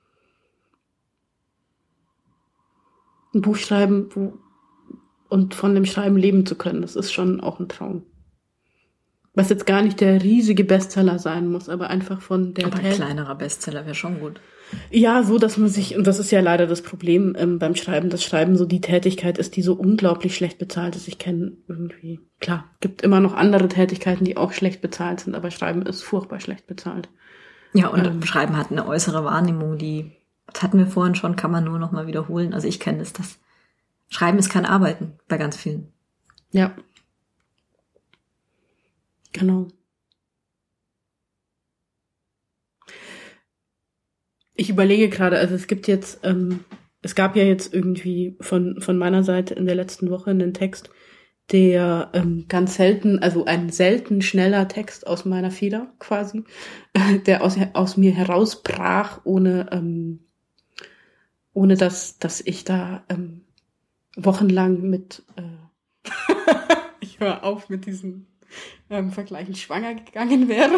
Buch schreiben und von dem Schreiben leben zu können, das ist schon auch ein Traum. Was jetzt gar nicht der riesige Bestseller sein muss, aber einfach von der... Aber ein kleinerer Bestseller wäre schon gut. Ja, so, dass man sich, und das ist ja leider das Problem beim Schreiben, dass Schreiben so die Tätigkeit ist, die so unglaublich schlecht bezahlt ist. Ich kenne irgendwie, klar, gibt immer noch andere Tätigkeiten, die auch schlecht bezahlt sind, aber Schreiben ist furchtbar schlecht bezahlt. Ja, und Schreiben hat eine äußere Wahrnehmung, das hatten wir vorhin schon, kann man nur noch mal wiederholen. Also ich kenne das Schreiben ist kein Arbeiten bei ganz vielen. Ja. Genau. Ich überlege gerade, also es gab ja jetzt irgendwie von meiner Seite in der letzten Woche einen Text, der ganz selten, also ein selten schneller Text aus meiner Feder quasi, der aus mir herausbrach, ohne dass ich da wochenlang mit ich höre auf mit diesen Vergleichen schwanger gegangen wäre.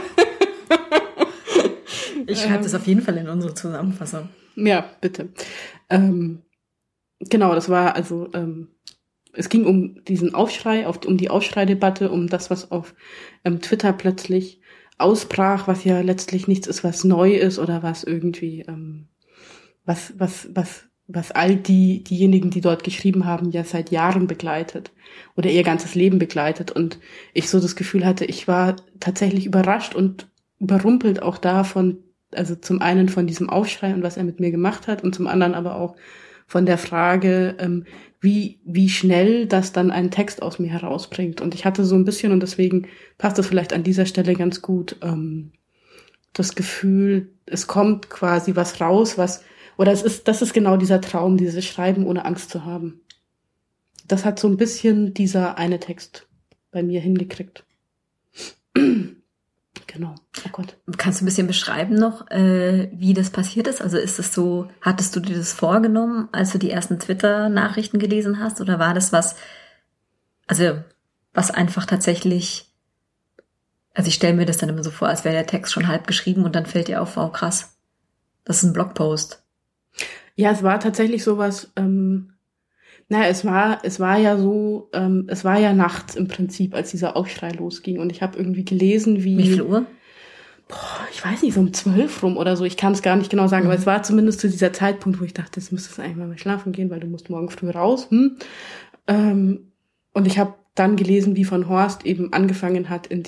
Ich schreibe das auf jeden Fall in unsere Zusammenfassung. Ja, bitte. Genau, das war also, es ging um diesen Aufschrei, um die Aufschreidebatte, um das, was auf Twitter plötzlich ausbrach, was ja letztlich nichts ist, was neu ist oder was irgendwie, was all diejenigen, die dort geschrieben haben, ja seit Jahren begleitet oder ihr ganzes Leben begleitet. Und ich so das Gefühl hatte, ich war tatsächlich überrascht und überrumpelt auch davon, also zum einen von diesem Aufschrei und was er mit mir gemacht hat und zum anderen aber auch von der Frage, wie schnell das dann einen Text aus mir herausbringt. Und ich hatte so ein bisschen, und deswegen passt das vielleicht an dieser Stelle ganz gut, das Gefühl, es kommt quasi was raus, das ist genau dieser Traum, dieses Schreiben ohne Angst zu haben. Das hat so ein bisschen dieser eine Text bei mir hingekriegt. Genau. Oh Gott. Kannst du ein bisschen beschreiben noch, wie das passiert ist? Also ist es so, hattest du dir das vorgenommen, als du die ersten Twitter-Nachrichten gelesen hast? Oder war das was einfach tatsächlich, also ich stelle mir das dann immer so vor, als wäre der Text schon halb geschrieben und dann fällt dir auf, wow, krass, das ist ein Blogpost. Ja, es war tatsächlich sowas, es war ja nachts im Prinzip, als dieser Aufschrei losging. Und ich habe irgendwie gelesen, Wie viel Uhr? Ich weiß nicht, so um 12 rum oder so. Ich kann es gar nicht genau sagen, aber es war zumindest zu dieser Zeitpunkt, wo ich dachte, jetzt müsstest du eigentlich mal schlafen gehen, weil du musst morgen früh raus. Und ich habe dann gelesen, wie von Horst eben angefangen hat mit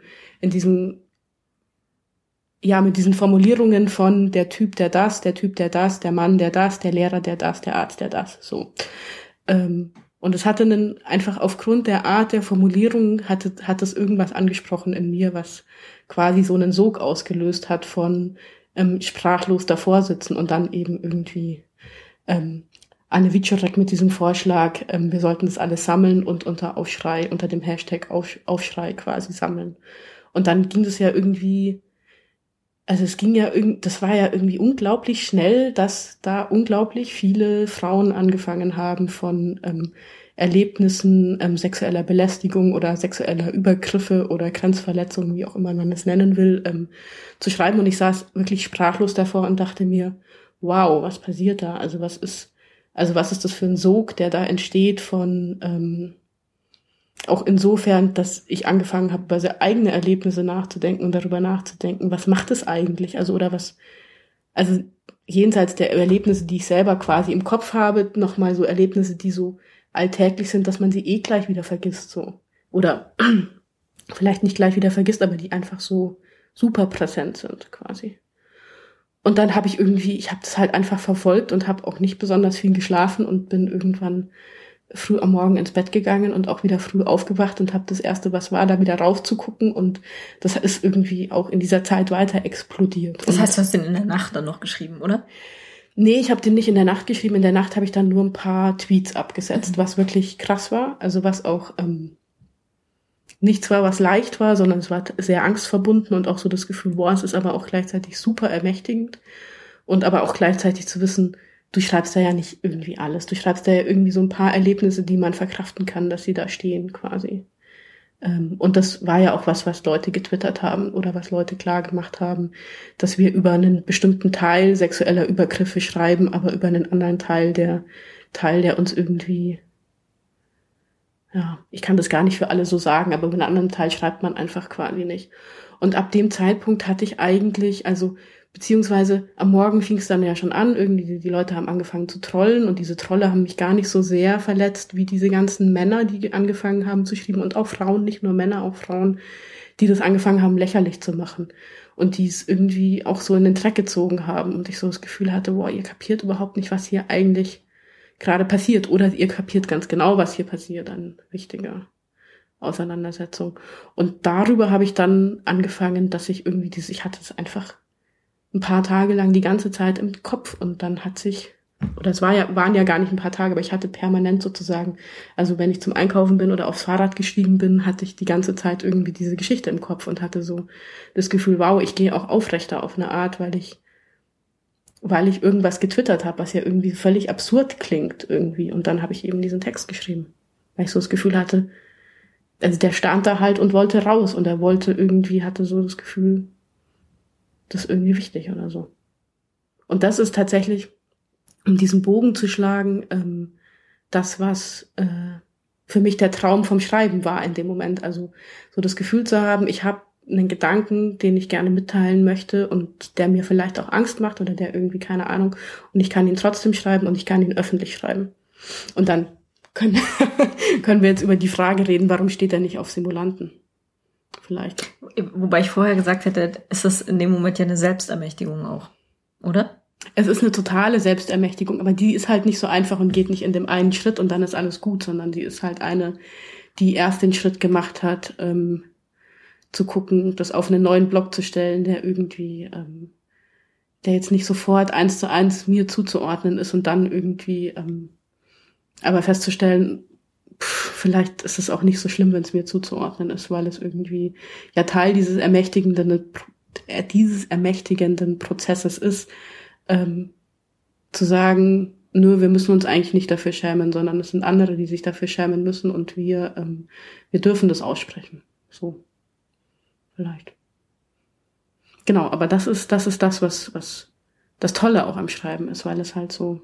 diesen Formulierungen von der Typ, der das, der Mann, der das, der Lehrer, der das, der Arzt, der das, so. Und es hatte einfach aufgrund der Art der Formulierung hat es irgendwas angesprochen in mir, was quasi so einen Sog ausgelöst hat von sprachlos davor sitzen und dann eben irgendwie Anne Wieczorek mit diesem Vorschlag, wir sollten das alles sammeln und unter dem Hashtag Aufschrei quasi sammeln. Und dann ging das ja irgendwie, also das war ja irgendwie unglaublich schnell, dass da unglaublich viele Frauen angefangen haben von Erlebnissen sexueller Belästigung oder sexueller Übergriffe oder Grenzverletzungen, wie auch immer man es nennen will, zu schreiben. Und ich saß wirklich sprachlos davor und dachte mir, wow, was passiert da? Also was ist das für ein Sog, der da entsteht von auch insofern, dass ich angefangen habe, über seine eigene Erlebnisse nachzudenken und darüber nachzudenken, was macht es eigentlich? Also jenseits der Erlebnisse, die ich selber quasi im Kopf habe, nochmal so Erlebnisse, die so alltäglich sind, dass man sie gleich wieder vergisst, so. Oder vielleicht nicht gleich wieder vergisst, aber die einfach so super präsent sind, quasi. Und dann habe ich habe das halt einfach verfolgt und habe auch nicht besonders viel geschlafen und bin irgendwann früh am Morgen ins Bett gegangen und auch wieder früh aufgewacht und habe das Erste, was war, da wieder rauszugucken, und das ist irgendwie auch in dieser Zeit weiter explodiert. Das heißt, du hast den in der Nacht dann noch geschrieben, oder? Nee, ich habe den nicht in der Nacht geschrieben. In der Nacht habe ich dann nur ein paar Tweets abgesetzt, was wirklich krass war. Also was auch nichts war, was leicht war, sondern es war sehr angstverbunden und auch so das Gefühl, boah, es ist aber auch gleichzeitig super ermächtigend und aber auch gleichzeitig zu wissen, du schreibst da ja nicht irgendwie alles. Du schreibst da ja irgendwie so ein paar Erlebnisse, die man verkraften kann, dass sie da stehen quasi. Und das war ja auch was Leute getwittert haben oder was Leute klar gemacht haben, dass wir über einen bestimmten Teil sexueller Übergriffe schreiben, aber über einen anderen Teil, der uns irgendwie, ja, ich kann das gar nicht für alle so sagen, aber über einen anderen Teil schreibt man einfach quasi nicht. Und ab dem Zeitpunkt hatte ich eigentlich, also beziehungsweise am Morgen fing es dann ja schon an, irgendwie die Leute haben angefangen zu trollen und diese Trolle haben mich gar nicht so sehr verletzt wie diese ganzen Männer, die angefangen haben zu schreiben und auch Frauen, nicht nur Männer, auch Frauen, die das angefangen haben lächerlich zu machen und die es irgendwie auch so in den Dreck gezogen haben und ich so das Gefühl hatte, boah, ihr kapiert überhaupt nicht, was hier eigentlich gerade passiert oder ihr kapiert ganz genau, was hier passiert an wichtiger Auseinandersetzung. Und darüber habe ich dann angefangen, dass ich irgendwie ich hatte es einfach ein paar Tage lang die ganze Zeit im Kopf und dann hat sich, oder waren ja gar nicht ein paar Tage, aber ich hatte permanent sozusagen, also wenn ich zum Einkaufen bin oder aufs Fahrrad gestiegen bin, hatte ich die ganze Zeit irgendwie diese Geschichte im Kopf und hatte so das Gefühl, wow, ich gehe auch aufrechter auf eine Art, weil ich irgendwas getwittert habe, was ja irgendwie völlig absurd klingt irgendwie. Und dann habe ich eben diesen Text geschrieben, weil ich so das Gefühl hatte, also der stand da halt und wollte raus und er hatte so das Gefühl, das ist irgendwie wichtig oder so. Und das ist tatsächlich, um diesen Bogen zu schlagen, das, was für mich der Traum vom Schreiben war in dem Moment. Also so das Gefühl zu haben, ich habe einen Gedanken, den ich gerne mitteilen möchte und der mir vielleicht auch Angst macht oder der irgendwie, keine Ahnung, und ich kann ihn trotzdem schreiben und ich kann ihn öffentlich schreiben. Und dann können wir jetzt über die Frage reden, warum steht er nicht auf Simulanten? Vielleicht. Wobei ich vorher gesagt hätte, ist das in dem Moment ja eine Selbstermächtigung auch, oder? Es ist eine totale Selbstermächtigung, aber die ist halt nicht so einfach und geht nicht in dem einen Schritt und dann ist alles gut, sondern die ist halt eine, die erst den Schritt gemacht hat, zu gucken, das auf einen neuen Blog zu stellen, der irgendwie, der jetzt nicht sofort 1:1 mir zuzuordnen ist und dann irgendwie, aber festzustellen, vielleicht ist es auch nicht so schlimm, wenn es mir zuzuordnen ist, weil es irgendwie ja Teil dieses ermächtigenden Prozesses ist, zu sagen, nö, wir müssen uns eigentlich nicht dafür schämen, sondern es sind andere, die sich dafür schämen müssen und wir dürfen das aussprechen. So. Vielleicht. Genau, aber das ist das, was das Tolle auch am Schreiben ist, weil es halt so,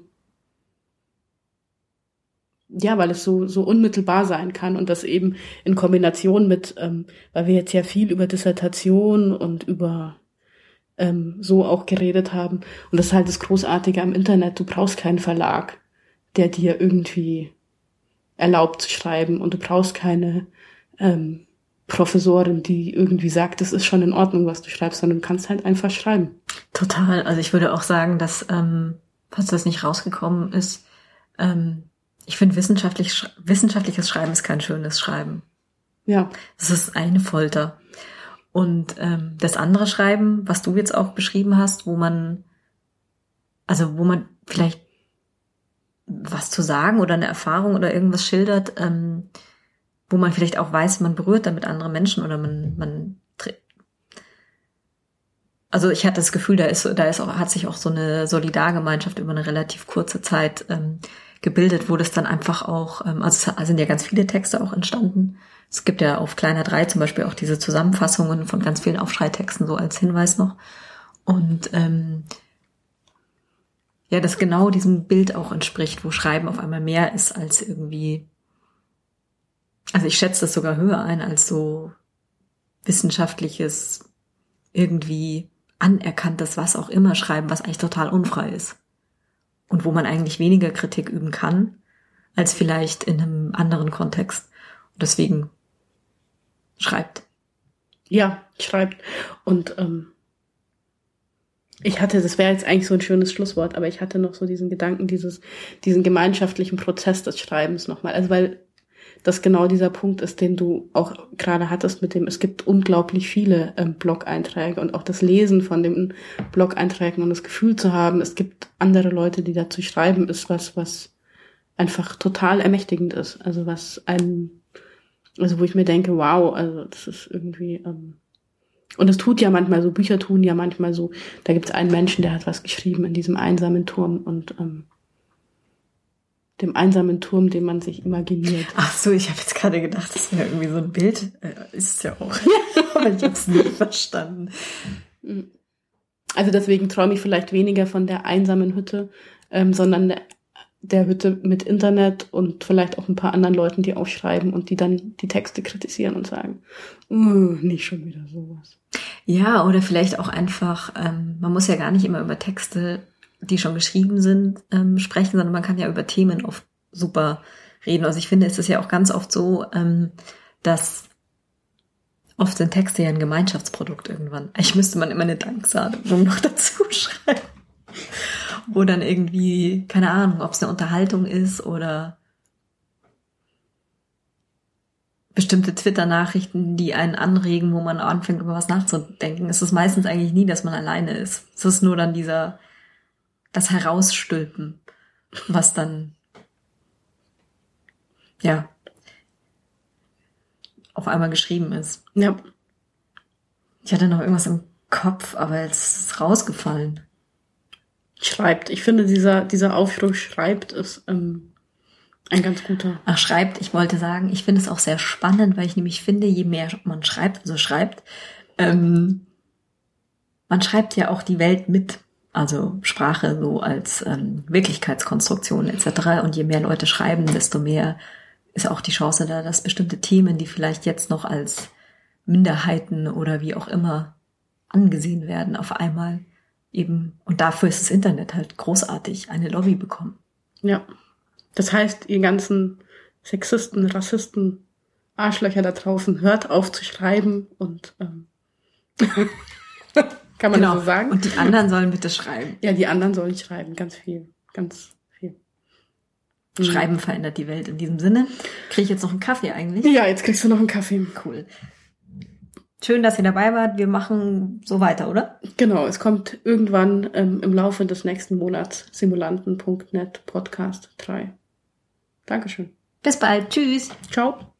ja, weil es so unmittelbar sein kann und das eben in Kombination mit, weil wir jetzt ja viel über Dissertation und über so auch geredet haben. Und das ist halt das Großartige am Internet. Du brauchst keinen Verlag, der dir irgendwie erlaubt zu schreiben und du brauchst keine Professorin, die irgendwie sagt, das ist schon in Ordnung, was du schreibst, sondern du kannst halt einfach schreiben. Total. Also ich würde auch sagen, dass, falls das nicht rausgekommen ist, ich finde, wissenschaftliches Schreiben ist kein schönes Schreiben. Ja. Das ist eine Folter. Und das andere Schreiben, was du jetzt auch beschrieben hast, wo man vielleicht was zu sagen oder eine Erfahrung oder irgendwas schildert, wo man vielleicht auch weiß, man berührt damit andere Menschen oder also ich hatte das Gefühl, hat sich auch so eine Solidargemeinschaft über eine relativ kurze Zeit gebildet, wo das dann einfach auch, also es sind ja ganz viele Texte auch entstanden. Es gibt ja auf Kleiner 3 zum Beispiel auch diese Zusammenfassungen von ganz vielen Aufschreitexten so als Hinweis noch. Und ja, das genau diesem Bild auch entspricht, wo Schreiben auf einmal mehr ist als irgendwie, also ich schätze das sogar höher ein als so wissenschaftliches, irgendwie anerkanntes, was auch immer Schreiben, was eigentlich total unfrei ist. Und wo man eigentlich weniger Kritik üben kann, als vielleicht in einem anderen Kontext. Und deswegen schreibt. Ja, schreibt. Und das wäre jetzt eigentlich so ein schönes Schlusswort, aber ich hatte noch so diesen Gedanken, diesen gemeinschaftlichen Prozess des Schreibens nochmal. Also weil das genau dieser Punkt ist, den du auch gerade hattest mit dem, es gibt unglaublich viele Blog-Einträge und auch das Lesen von den Blog-Einträgen und das Gefühl zu haben, es gibt andere Leute, die dazu schreiben, ist was einfach total ermächtigend ist. Also wo ich mir denke, wow, also das ist irgendwie, und es tut ja manchmal so, Bücher tun ja manchmal so, da gibt es einen Menschen, der hat was geschrieben in diesem einsamen Turm und dem einsamen Turm, den man sich imaginiert. Ach so, ich habe jetzt gerade gedacht, das wäre irgendwie so ein Bild. Ist es ja auch. Aber ich habe es nicht verstanden. Also deswegen träume ich vielleicht weniger von der einsamen Hütte, sondern der Hütte mit Internet und vielleicht auch ein paar anderen Leuten, die aufschreiben und die dann die Texte kritisieren und sagen, nicht schon wieder sowas. Ja, oder vielleicht auch einfach, man muss ja gar nicht immer über Texte, die schon geschrieben sind, sprechen, sondern man kann ja über Themen oft super reden. Also ich finde, es ist ja auch ganz oft so, dass oft sind Texte ja ein Gemeinschaftsprodukt irgendwann. Eigentlich müsste man immer eine Danksagung noch dazu schreiben. Wo dann irgendwie, keine Ahnung, ob es eine Unterhaltung ist oder bestimmte Twitter-Nachrichten, die einen anregen, wo man anfängt, über was nachzudenken. Es ist meistens eigentlich nie, dass man alleine ist. Es ist nur dann das Herausstülpen, was dann, ja, auf einmal geschrieben ist. Ja. Ich hatte noch irgendwas im Kopf, aber jetzt ist es rausgefallen. Schreibt. Ich finde, dieser Aufruf schreibt ist ein ganz guter. Ach, schreibt. Ich wollte sagen, ich finde es auch sehr spannend, weil ich nämlich finde, je mehr man schreibt, man schreibt ja auch die Welt mit. Also Sprache so als Wirklichkeitskonstruktion etc. Und je mehr Leute schreiben, desto mehr ist auch die Chance da, dass bestimmte Themen, die vielleicht jetzt noch als Minderheiten oder wie auch immer angesehen werden, auf einmal eben, und dafür ist das Internet halt großartig, eine Lobby bekommen. Ja. Das heißt, ihr ganzen Sexisten, Rassisten, Arschlöcher da draußen, hört auf zu schreiben und kann man das so sagen? Und die anderen sollen bitte schreiben. Ja, die anderen sollen schreiben, ganz viel. Schreiben verändert die Welt in diesem Sinne. Kriege ich jetzt noch einen Kaffee eigentlich? Ja, jetzt kriegst du noch einen Kaffee. Cool. Schön, dass ihr dabei wart. Wir machen so weiter, oder? Genau, es kommt irgendwann im Laufe des nächsten Monats Simulanten.net Podcast 3. Dankeschön. Bis bald. Tschüss. Ciao.